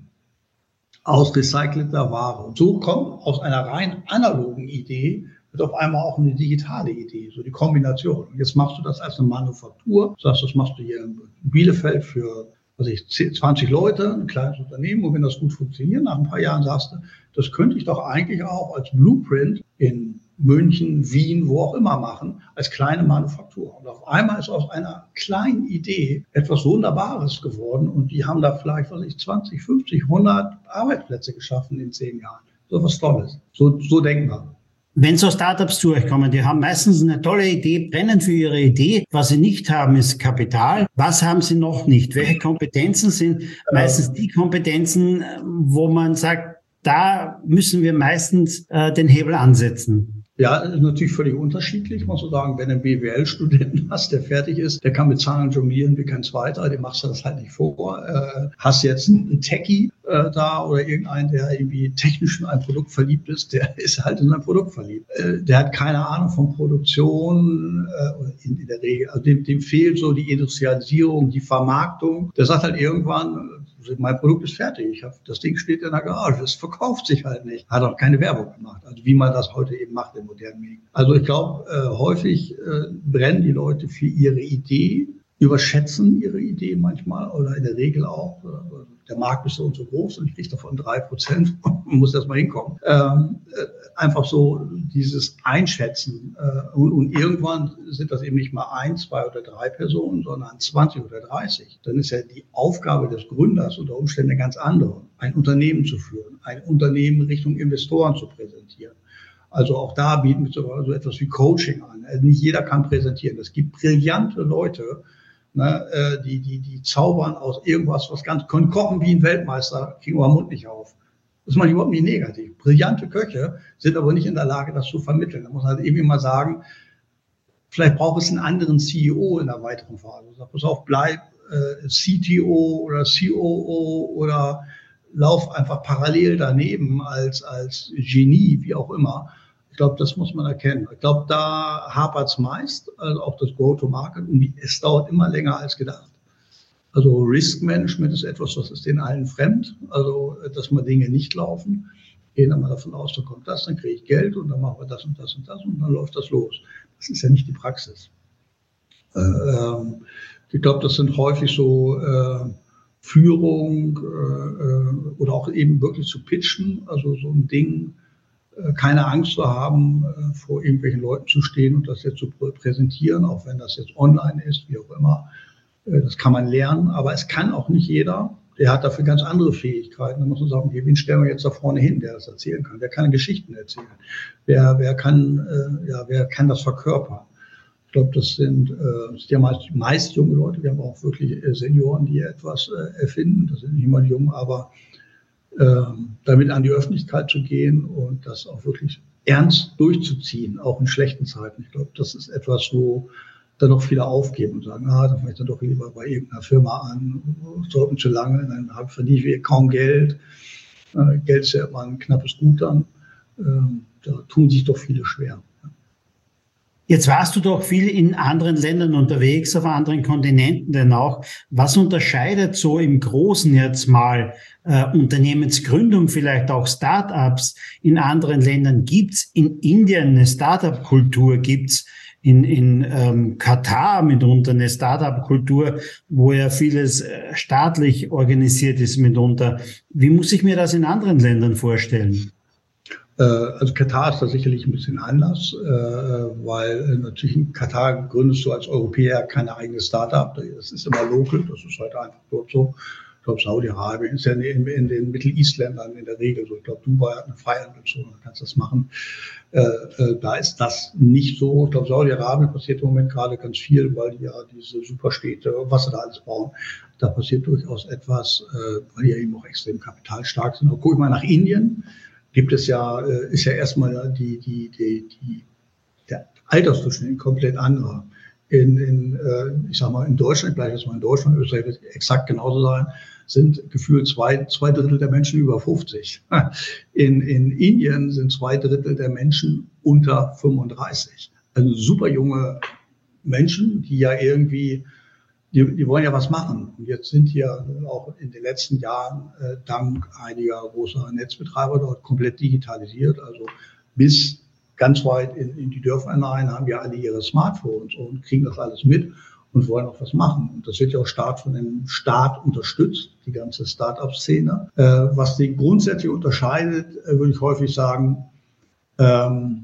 Aus recycelter Ware. Und so kommt aus einer rein analogen Idee wird auf einmal auch eine digitale Idee, so die Kombination. Und jetzt machst du das als eine Manufaktur. Du sagst, das machst du hier in Bielefeld für, was ich, zwanzig Leute, ein kleines Unternehmen. Und wenn das gut funktioniert, nach ein paar Jahren sagst du, das könnte ich doch eigentlich auch als Blueprint in München, Wien, wo auch immer machen, als kleine Manufaktur. Und auf einmal ist aus einer kleinen Idee etwas Wunderbares geworden, und die haben da vielleicht, was ich, zwanzig, fünfzig, hundert Arbeitsplätze geschaffen in zehn Jahren. So was Tolles. So, so denken wir. Wenn so Startups zu euch kommen, die haben meistens eine tolle Idee, brennen für ihre Idee. Was sie nicht haben, ist Kapital. Was haben sie noch nicht? Welche Kompetenzen sind meistens die Kompetenzen, wo man sagt, da müssen wir meistens äh, den Hebel ansetzen? Ja, ist natürlich völlig unterschiedlich, muss man sagen. Wenn du einen B W L-Studenten hast, der fertig ist, der kann mit Zahlen jonglieren wie kein Zweiter, dem machst du das halt nicht vor. Äh, hast jetzt einen Techie äh, da oder irgendeinen, der irgendwie technisch in ein Produkt verliebt ist, der ist halt in sein Produkt verliebt. Äh, der hat keine Ahnung von Produktion, äh, in, in der Regel, also dem, dem fehlt so die Industrialisierung, die Vermarktung. Der sagt halt irgendwann, mein Produkt ist fertig, ich hab, das Ding steht in der Garage, es verkauft sich halt nicht. Hat auch keine Werbung gemacht, also wie man das heute eben macht im modernen Medien. Also ich glaube, äh, häufig äh, brennen die Leute für ihre Idee, überschätzen ihre Idee manchmal oder in der Regel auch. Äh, der Markt ist so und so groß und ich kriege davon drei Prozent, man muss erst mal hinkommen. Ähm, äh, einfach so dieses Einschätzen. Äh, und, und irgendwann sind das eben nicht mal ein, zwei oder drei Personen, sondern zwanzig oder dreißig. Dann ist ja die Aufgabe des Gründers unter Umständen eine ganz andere. Ein Unternehmen zu führen, ein Unternehmen Richtung Investoren zu präsentieren. Also auch da bieten wir so etwas wie Coaching an. Also nicht jeder kann präsentieren. Es gibt brillante Leute, ne, die, die, die zaubern aus irgendwas, was ganz, können kochen wie ein Weltmeister, kriegen aber den Mund nicht auf. Das ist manchmal überhaupt nicht negativ. Brillante Köche sind aber nicht in der Lage, das zu vermitteln. Da muss man halt irgendwie mal sagen, vielleicht braucht es einen anderen C E O in der weiteren Phase. Sag, pass auf, bleib äh, C T O oder C O O oder lauf einfach parallel daneben als, als Genie, wie auch immer. Ich glaube, das muss man erkennen. Ich glaube, da hapert es meist, also auch das Go-to-Market, und es dauert immer länger als gedacht. Also Risk-Management ist etwas, was ist den allen fremd, also dass mal Dinge nicht laufen. Gehen dann mal davon aus, da kommt das, dann kriege ich Geld und dann machen wir das und das und das und dann läuft das los. Das ist ja nicht die Praxis. Ähm, ich glaube, das sind häufig so äh, Führung äh, oder auch eben wirklich zu pitchen, also so ein Ding, keine Angst zu haben, vor irgendwelchen Leuten zu stehen und das jetzt zu präsentieren, auch wenn das jetzt online ist, wie auch immer. Das kann man lernen, aber es kann auch nicht jeder. der hat dafür ganz andere Fähigkeiten. Da muss man sagen, okay, wen stellen wir jetzt da vorne hin, der das erzählen kann? Wer kann Geschichten erzählen? Wer, wer kann, äh, ja, wer kann das verkörpern? Ich glaube, das sind, äh, das sind ja meist, meist junge Leute. Wir haben auch wirklich äh, Senioren, die etwas äh, erfinden. Das sind nicht immer die Jungen, aber äh, damit an die Öffentlichkeit zu gehen und das auch wirklich ernst durchzuziehen, auch in schlechten Zeiten. Ich glaube, das ist etwas, wo dann noch viele aufgeben und sagen, ah, dann fange ich dann doch lieber bei irgendeiner Firma an, sollten zu lange, dann verdiene ich kaum Geld. Äh, Geld ist ja immer ein knappes Gut dann. Ähm, da tun sich doch viele schwer. Jetzt warst du doch viel in anderen Ländern unterwegs, auf anderen Kontinenten denn auch. Was unterscheidet so im Großen jetzt mal äh, Unternehmensgründung, vielleicht auch Start-ups in anderen Ländern? Gibt's in Indien eine Start-up-Kultur? Gibt's in, in ähm, Katar mitunter eine Start-up-Kultur, wo ja vieles äh, staatlich organisiert ist mitunter? Wie muss ich mir das in anderen Ländern vorstellen? Also Katar ist da sicherlich ein bisschen anders, weil natürlich in Katar gründest du als Europäer keine eigene Start-up. Das ist immer local, das ist halt einfach dort so. Ich glaube, Saudi-Arabien ist ja in, in den Middle East-Ländern in der Regel so. Ich glaube, Dubai hat eine Freihandelszone, da kannst du das machen. Da ist das nicht so. Ich glaube, Saudi-Arabien passiert im Moment gerade ganz viel, weil die ja diese Superstädte, was sie da alles bauen, da passiert durchaus etwas, weil die ja eben auch extrem kapitalstark sind. Und guck mal nach Indien. Gibt es ja, ist ja erstmal die, die, die, die, der Altersdurchschnitt komplett anderer. In, in, ich sag mal, in Deutschland, gleich erstmal in Deutschland, Österreich wird exakt genauso sein, sind gefühlt zwei, zwei Drittel der Menschen über fünfzig. In, in Indien sind zwei Drittel der Menschen unter fünfunddreißig. Also super junge Menschen, die ja irgendwie, Die, die wollen ja was machen. Und jetzt sind hier auch in den letzten Jahren äh, dank einiger großer Netzbetreiber dort komplett digitalisiert. Also bis ganz weit in, in die Dörfer hinein haben ja alle ihre Smartphones und kriegen das alles mit und wollen auch was machen. Und das wird ja auch Staat von dem Staat unterstützt, die ganze Start-up-Szene. Äh, was die grundsätzlich unterscheidet, äh, würde ich häufig sagen, ähm,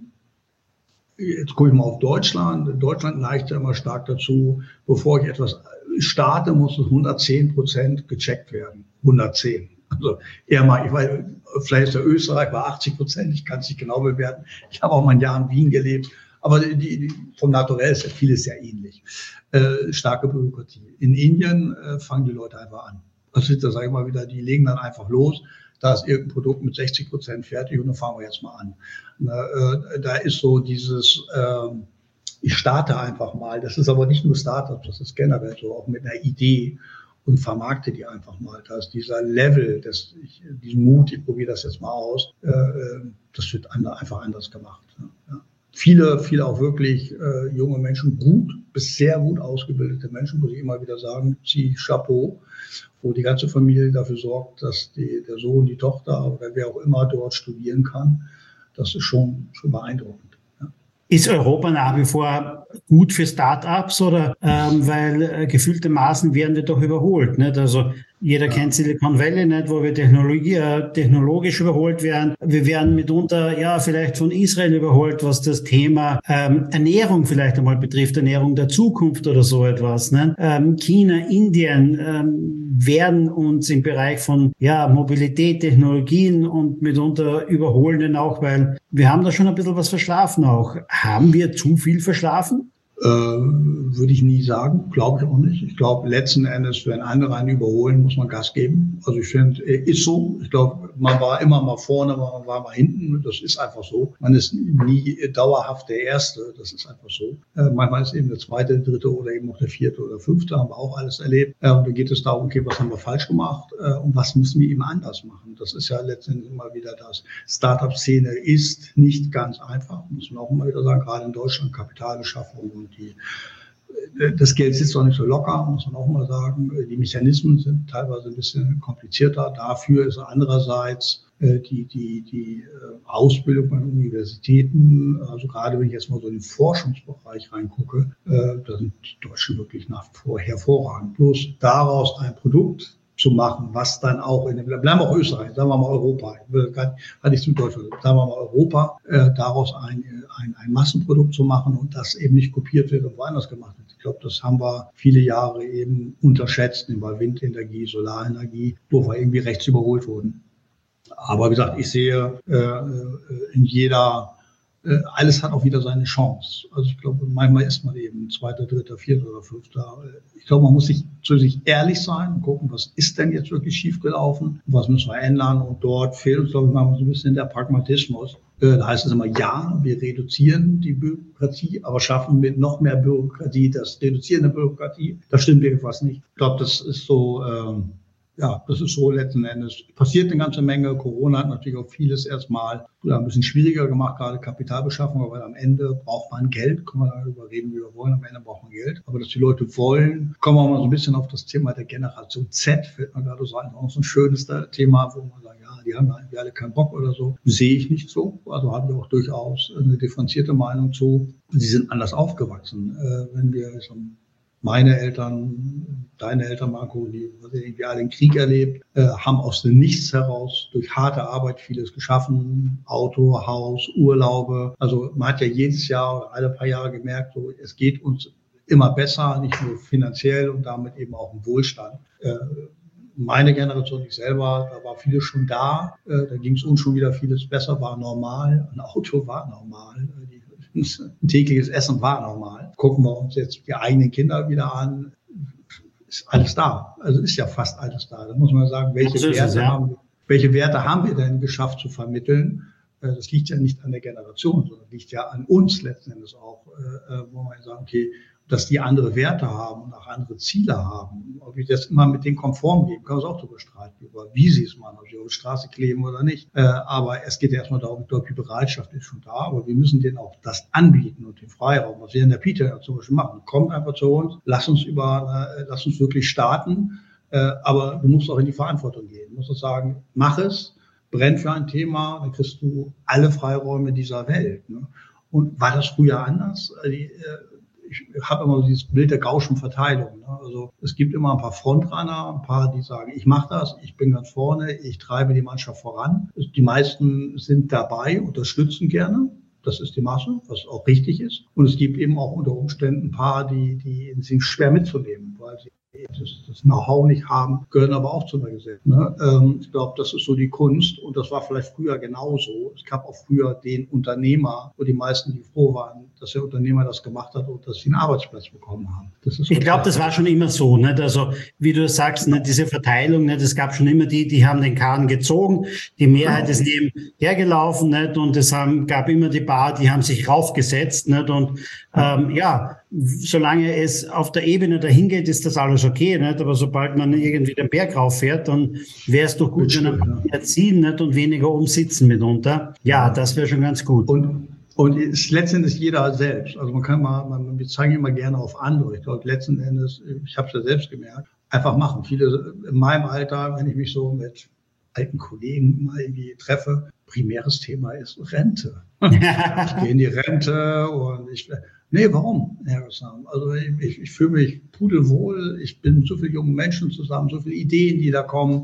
jetzt gucke ich mal auf Deutschland. Deutschland neigt ja immer stark dazu, bevor ich etwas starte, muss es hundertzehn Prozent gecheckt werden. hundertzehn. Also eher mal, ich weiß, vielleicht ist der Österreich bei achtzig Prozent, ich kann es nicht genau bewerten. Ich habe auch mal ein Jahr in Wien gelebt. Aber die, die, vom Naturell ist ja vieles sehr ähnlich. Äh, starke Bürokratie. In Indien äh, fangen die Leute einfach an. Also da sage ich mal wieder, die legen dann einfach los. Da ist irgendein Produkt mit sechzig Prozent fertig und dann fangen wir jetzt mal an. Äh, da ist so dieses, äh, ich starte einfach mal. Das ist aber nicht nur Startups, das ist generell so, auch mit einer Idee und vermarkte die einfach mal. Da ist dieser Level, das, ich, diesen Mut, ich probiere das jetzt mal aus, äh, das wird einfach anders gemacht. Ja. Viele, viele auch wirklich äh, junge Menschen, gut bis sehr gut ausgebildete Menschen, muss ich immer wieder sagen, zieh Chapeau, wo die ganze Familie dafür sorgt, dass die, der Sohn, die Tochter oder wer auch immer dort studieren kann. Das ist schon, schon beeindruckend. Ja. Ist Europa nach wie vor gut für Start-ups oder ähm, weil äh, gefühlte Maßen werden wir doch überholt, nicht? Also jeder ja. kennt Silicon Valley nicht, wo wir Technologie, äh, technologisch überholt werden. Wir werden mitunter ja vielleicht von Israel überholt, was das Thema ähm, Ernährung vielleicht einmal betrifft, Ernährung der Zukunft oder so etwas. Ne? Ähm, China, Indien ähm, werden uns im Bereich von ja Mobilität, Technologien und mitunter überholen denn auch, weil wir haben da schon ein bisschen was verschlafen auch. Haben wir zu viel verschlafen? Äh, würde ich nie sagen, glaube ich auch nicht. Ich glaube, letzten Endes, wenn andere einen überholen, muss man Gas geben. Also ich finde, ist so. Ich glaube, man war immer mal vorne, man war mal hinten. Das ist einfach so. Man ist nie dauerhaft der Erste. Das ist einfach so. Äh, manchmal ist eben der Zweite, der Dritte oder eben auch der Vierte oder Fünfte. Haben wir auch alles erlebt. Äh, und dann geht es darum, okay, was haben wir falsch gemacht äh, und was müssen wir eben anders machen. Das ist ja letztendlich immer wieder das. Startup-Szene ist nicht ganz einfach, muss man auch immer wieder sagen. Gerade in Deutschland Kapitalbeschaffung und die, das Geld sitzt auch nicht so locker, muss man auch mal sagen. Die Mechanismen sind teilweise ein bisschen komplizierter. Dafür ist andererseits die, die, die Ausbildung an Universitäten, also gerade wenn ich jetzt mal so in den Forschungsbereich reingucke, da sind die Deutschen wirklich nach wie vor hervorragend. Bloß daraus ein Produkt zu machen, was dann auch in dem, bleiben wir auch Österreich, sagen wir mal Europa, ich will gar nicht zum Teufel, sagen wir mal Europa, äh, daraus ein, ein, ein Massenprodukt zu machen und das eben nicht kopiert wird und woanders gemacht wird. Ich glaube, das haben wir viele Jahre eben unterschätzt, über Windenergie, Solarenergie, wo wir irgendwie rechts überholt wurden. Aber wie gesagt, ich sehe äh, in jeder, äh, alles hat auch wieder seine Chance. Also ich glaube, manchmal ist man eben Zweiter, Dritter, Vierter oder Fünfter. Ich glaube, man muss sich zu sich ehrlich sein und gucken, was ist denn jetzt wirklich schiefgelaufen, was müssen wir ändern. Und dort fehlt uns, glaube ich, mal so ein bisschen der Pragmatismus. Äh, da heißt es immer, ja, wir reduzieren die Bürokratie, aber schaffen mit noch mehr Bürokratie das Reduzieren der Bürokratie. Da stimmt irgendwas nicht. Ich glaube, das ist so... Ähm, Ja, das ist so letzten Endes. Passiert eine ganze Menge. Corona hat natürlich auch vieles erstmal ein bisschen schwieriger gemacht, gerade Kapitalbeschaffung, weil am Ende braucht man Geld. Können wir darüber reden, wie wir wollen. Am Ende braucht man Geld. Aber dass die Leute wollen, kommen wir mal so ein bisschen auf das Thema der Generation Z, fällt mir gerade so ein. Auch so ein schönes Thema, wo man sagt, ja, die haben eigentlich alle keinen Bock oder so. Sehe ich nicht so. Also haben wir auch durchaus eine differenzierte Meinung zu. Sie sind anders aufgewachsen. Wenn wir so meine Eltern, deine Eltern, Marco, die irgendwie alle den Krieg erlebt, äh, haben aus dem Nichts heraus durch harte Arbeit vieles geschaffen. Auto, Haus, Urlaube. Also man hat ja jedes Jahr oder alle paar Jahre gemerkt, so, es geht uns immer besser, nicht nur finanziell und damit eben auch im Wohlstand. Äh, meine Generation, ich selber, da war vieles schon da. Äh, da ging es uns schon wieder vieles besser, war normal. Ein Auto war normal. Die Ein tägliches Essen war normal. Gucken wir uns jetzt die eigenen Kinder wieder an, ist alles da. Also ist ja fast alles da. Da muss man sagen, welche Werte es, ja. haben, welche Werte haben wir denn geschafft zu vermitteln? Das liegt ja nicht an der Generation, sondern liegt ja an uns letzten Endes auch, wo man sagen, okay, dass die andere Werte haben und auch andere Ziele haben. Ob ich das immer mit denen konform gebe, kann man es auch drüber streiten, über wie sie es machen, ob sie auf die Straße kleben oder nicht. Äh, aber es geht ja erstmal darum, ich glaube, die Bereitschaft ist schon da, aber wir müssen denen auch das anbieten und den Freiraum, was wir in der P I T A zum Beispiel machen. Kommt einfach zu uns, lass uns über, äh, lass uns wirklich starten, äh, aber du musst auch in die Verantwortung gehen. Du musst auch sagen, mach es, brenn für ein Thema, dann kriegst du alle Freiräume dieser Welt. Ne? Und war das früher anders? Die, äh, Ich habe immer so dieses Bild der Gaußschen Verteilung. Ne? Also es gibt immer ein paar Frontrunner, ein paar, die sagen, ich mache das, ich bin ganz vorne, ich treibe die Mannschaft voran. Die meisten sind dabei, unterstützen gerne. Das ist die Masse, was auch richtig ist. Und es gibt eben auch unter Umständen ein paar, die, die sind schwer mitzunehmen, weil sie das, das Know-how nicht haben, gehören aber auch zu einer Gesellschaft. Ne? Ähm, ich glaube, das ist so die Kunst und das war vielleicht früher genauso. Es gab auch früher den Unternehmer, wo die meisten, die froh waren, dass der Unternehmer das gemacht hat und dass sie einen Arbeitsplatz bekommen haben. Das ist ich glaube, das war schon immer so. Nicht? Also wie du sagst, nicht? Diese Verteilung, nicht? Es gab schon immer die, die haben den Kahn gezogen, die Mehrheit ist nebenher gelaufen nicht? Und es haben, gab immer die paar, die haben sich raufgesetzt. Nicht? Und ähm, ja, solange es auf der Ebene dahin geht, ist das alles okay, nicht? Aber sobald man irgendwie den Berg rauffährt, dann wäre es doch gut, wenn man mehr ziehen nicht? Und weniger oben sitzen mitunter. Ja, das wäre schon ganz gut. Und Und es ist letztendlich jeder selbst. Also man kann mal, man, wir zeigen immer gerne auf andere. Ich glaube, letzten Endes, ich habe es ja selbst gemerkt, einfach machen. Viele in meinem Alter, wenn ich mich so mit alten Kollegen mal irgendwie treffe, primäres Thema ist Rente. Ich gehe in die Rente und ich, nee, warum, Herr Sam? Also ich, ich, ich fühle mich pudelwohl, ich bin mit so vielen jungen Menschen zusammen, so viele Ideen, die da kommen.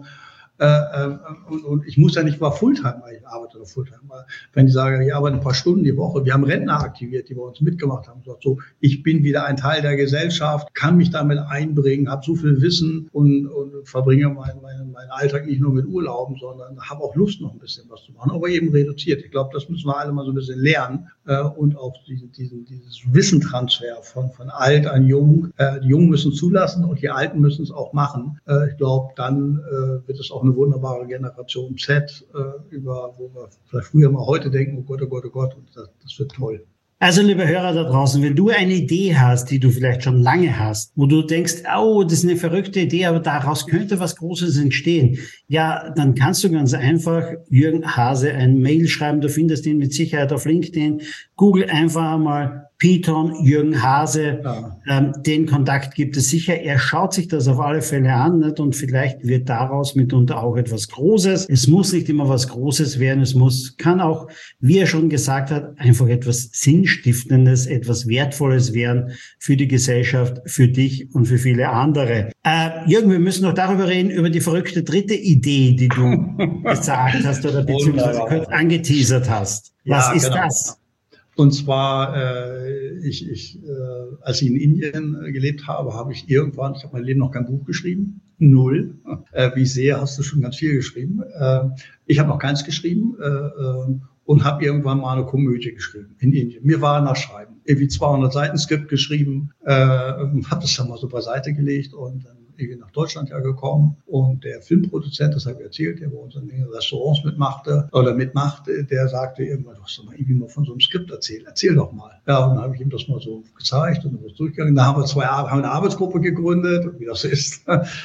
Äh, und, und ich muss ja nicht mal Fulltime, weil ich arbeite oder Fulltime. Weil wenn ich sage, ich arbeite ein paar Stunden die Woche, wir haben Rentner aktiviert, die bei uns mitgemacht haben, sagt so, ich bin wieder ein Teil der Gesellschaft, kann mich damit einbringen, habe so viel Wissen und, und verbringe meinen mein, mein Alltag nicht nur mit Urlauben, sondern habe auch Lust, noch ein bisschen was zu machen, aber eben reduziert. Ich glaube, das müssen wir alle mal so ein bisschen lernen äh, und auch diesen, diesen, dieses Wissentransfer von, von alt an jung. Äh, die Jungen müssen zulassen und die Alten müssen es auch machen. Äh, ich glaube, dann äh, wird es auch eine wunderbare Generation Z, äh, über, wo wir vielleicht früher mal heute denken, oh Gott, oh Gott, oh Gott, und das, das wird toll. Also, liebe Hörer da draußen, wenn du eine Idee hast, die du vielleicht schon lange hast, wo du denkst, oh, das ist eine verrückte Idee, aber daraus könnte was Großes entstehen, ja, dann kannst du ganz einfach Jürgen Haase ein Mail schreiben. Du findest ihn mit Sicherheit auf LinkedIn. Google einfach mal Piton, Jürgen Haase, ja. ähm, den Kontakt gibt es sicher. Er schaut sich das auf alle Fälle an, nicht? Und vielleicht wird daraus mitunter auch etwas Großes. Es muss nicht immer was Großes werden, es muss, kann auch, wie er schon gesagt hat, einfach etwas Sinnstiftendes, etwas Wertvolles werden für die Gesellschaft, für dich und für viele andere. Äh, Jürgen, wir müssen noch darüber reden, über die verrückte dritte Idee, die du gesagt hast oder beziehungsweise kurz angeteasert hast. Was ja, ist genau. das? Und zwar, äh, ich, ich, äh, als ich in Indien äh, gelebt habe, habe ich irgendwann, ich habe mein Leben noch kein Buch geschrieben, null. Äh, wie ich sehe, hast du schon ganz viel geschrieben. Äh, ich habe noch keins geschrieben äh, äh, und habe irgendwann mal eine Komödie geschrieben in Indien. Mir war nach Schreiben, irgendwie zweihundert Seiten Skript geschrieben, äh, habe das dann mal so beiseite gelegt und dann irgendwie nach Deutschland ja gekommen und der Filmproduzent, das habe ich erzählt, der bei uns in den Restaurants mitmachte oder mitmacht, der sagte irgendwann, du hast doch mal irgendwie mal von so einem Skript erzählt, erzähl doch mal. Ja, und dann habe ich ihm das mal so gezeigt und dann ist durchgegangen. Da haben wir zwei haben eine Arbeitsgruppe gegründet, wie das ist.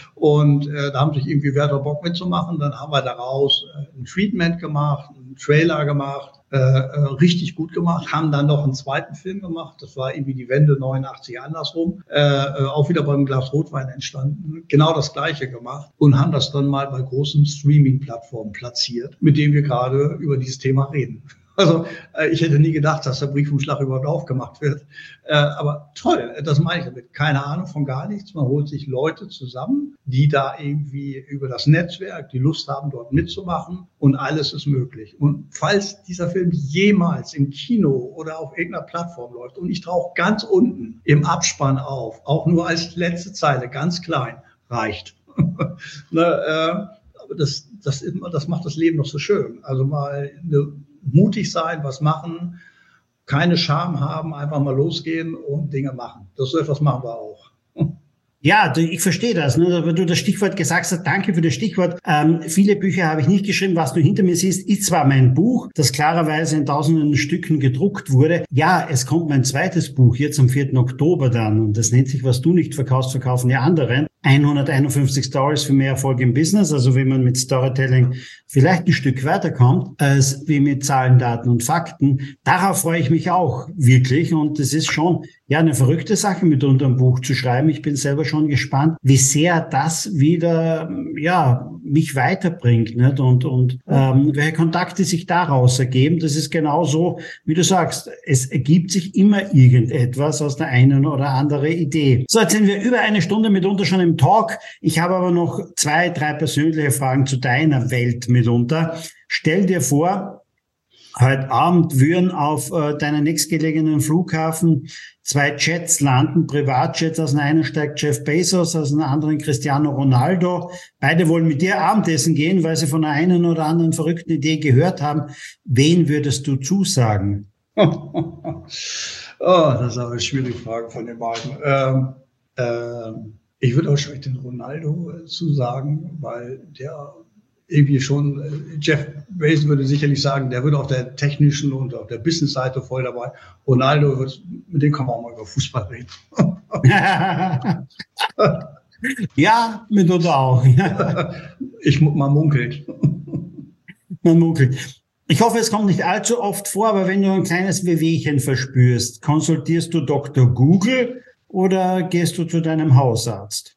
Und äh, da haben sich irgendwie Wärter Bock mitzumachen. Dann haben wir daraus äh, ein Treatment gemacht, einen Trailer gemacht, äh, äh, richtig gut gemacht, haben dann noch einen zweiten Film gemacht. Das war irgendwie die Wende neunundachtzig andersrum, äh, äh, auch wieder beim Glas Rotwein entstanden. Genau das Gleiche gemacht und haben das dann mal bei großen Streaming-Plattformen platziert, mit denen wir gerade über dieses Thema reden. Also äh, ich hätte nie gedacht, dass der Briefumschlag überhaupt aufgemacht wird. Äh, aber toll, das meine ich damit. Keine Ahnung von gar nichts. Man holt sich Leute zusammen, die da irgendwie über das Netzwerk die Lust haben, dort mitzumachen und alles ist möglich. Und falls dieser Film jemals im Kino oder auf irgendeiner Plattform läuft und ich tauche ganz unten im Abspann auf, auch nur als letzte Zeile, ganz klein, reicht. ne, äh, aber das, das, das macht das Leben noch so schön. Also mal eine mutig sein, was machen, keine Scham haben, einfach mal losgehen und Dinge machen. Das so etwas machen wir auch. Ja, ich verstehe das. Ne? Wenn du das Stichwort gesagt hast, danke für das Stichwort. Ähm, viele Bücher habe ich nicht geschrieben. Was du hinter mir siehst, ist zwar mein Buch, das klarerweise in tausenden Stücken gedruckt wurde. Ja, es kommt mein zweites Buch jetzt am vierten Oktober dann. Und das nennt sich, was du nicht verkaufst, verkaufen die anderen. hunderteinundfünfzig Stories für mehr Erfolg im Business. Also wie man mit Storytelling vielleicht ein Stück weiterkommt, als wie mit Zahlen, Daten und Fakten. Darauf freue ich mich auch wirklich. Und es ist schon ja eine verrückte Sache, mit unter ein Buch zu schreiben. Ich bin selber schon gespannt, wie sehr das wieder ja mich weiterbringt, nicht? Und und ähm, welche Kontakte sich daraus ergeben. Das ist genauso, wie du sagst. Es ergibt sich immer irgendetwas aus der einen oder anderen Idee. So, jetzt sind wir über eine Stunde mitunter schon im Talk. Ich habe aber noch zwei, drei persönliche Fragen zu deiner Welt mitunter. Stell dir vor, heute Abend würden auf äh, deinem nächstgelegenen Flughafen zwei Jets landen, Privatjets. Aus dem einen steigt Jeff Bezos, aus dem anderen Cristiano Ronaldo. Beide wollen mit dir Abendessen gehen, weil sie von der einen oder anderen verrückten Idee gehört haben. Wen würdest du zusagen? Oh, das ist aber eine schwierige Frage von den beiden. Ähm, ähm, ich würde wahrscheinlich den Ronaldo äh, zusagen, weil der irgendwie schon, äh, Jeff Bezos würde sicherlich sagen, der würde auf der technischen und auf der Business-Seite voll dabei. Ronaldo, wird, mit dem kann man auch mal über Fußball reden. Ja, mitunter auch. Ich, man munkelt. Man munkelt. Ich hoffe, es kommt nicht allzu oft vor, aber wenn du ein kleines Wehwehchen verspürst, konsultierst du Doktor Google oder gehst du zu deinem Hausarzt?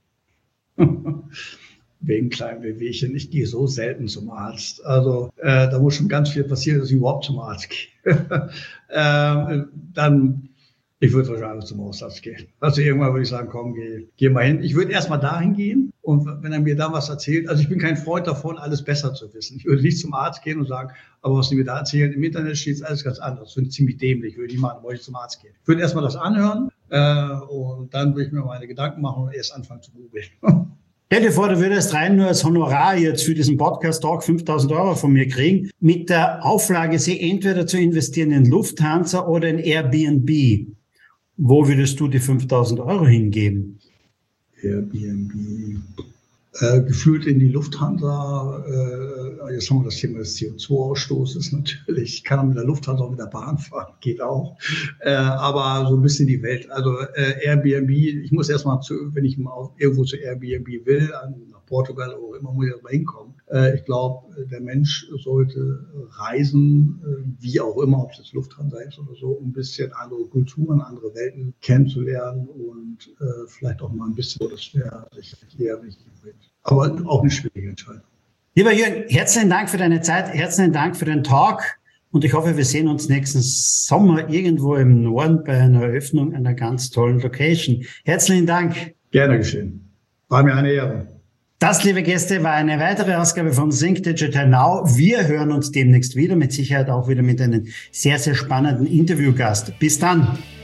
Wegen kleinen Wehwehchen. Ich gehe so selten zum Arzt. Also äh, da muss schon ganz viel passieren, dass ich überhaupt zum Arzt gehe. äh, dann, ich würde wahrscheinlich zum Hausarzt gehen. Also irgendwann würde ich sagen, komm, geh, geh mal hin. Ich würde erstmal dahin gehen und wenn er mir da was erzählt, also ich bin kein Freund davon, alles besser zu wissen. Ich würde nicht zum Arzt gehen und sagen, aber was die mir da erzählen, im Internet steht alles ganz anders. Das finde ich ziemlich dämlich, würde ich machen, wollte ich zum Arzt gehen. Ich würde erstmal das anhören äh, und dann würde ich mir meine Gedanken machen und erst anfangen zu googeln. Stell dir vor, du würdest rein nur als Honorar jetzt für diesen Podcast-Talk fünftausend Euro von mir kriegen, mit der Auflage, sie entweder zu investieren in Lufthansa oder in Airbnb. Wo würdest du die fünftausend Euro hingeben? Airbnb, äh, gefühlt in die Lufthansa, äh, jetzt haben wir das Thema des C O zwei Ausstoßes natürlich, ich kann auch mit der Lufthansa auch mit der Bahn fahren, geht auch, äh, aber so ein bisschen die Welt, also äh, Airbnb, ich muss erstmal, zu, wenn ich mal irgendwo zu Airbnb will, an, nach Portugal oder immer, muss ich erstmal hinkommen. Äh, ich glaube, der Mensch sollte reisen, äh, wie auch immer, ob es jetzt Lufthansa ist oder so, um ein bisschen andere Kulturen, andere Welten kennenzulernen und äh, vielleicht auch mal ein bisschen, das wäre sicherlich eher wichtig. Aber auch eine schwierige Entscheidung. Lieber Jürgen, herzlichen Dank für deine Zeit, herzlichen Dank für den Talk und ich hoffe, wir sehen uns nächsten Sommer irgendwo im Norden bei einer Eröffnung einer ganz tollen Location. Herzlichen Dank. Gerne geschehen. War mir eine Ehre. Das, liebe Gäste, war eine weitere Ausgabe von Think Digital Now. Wir hören uns demnächst wieder, mit Sicherheit auch wieder mit einem sehr, sehr spannenden Interviewgast. Bis dann.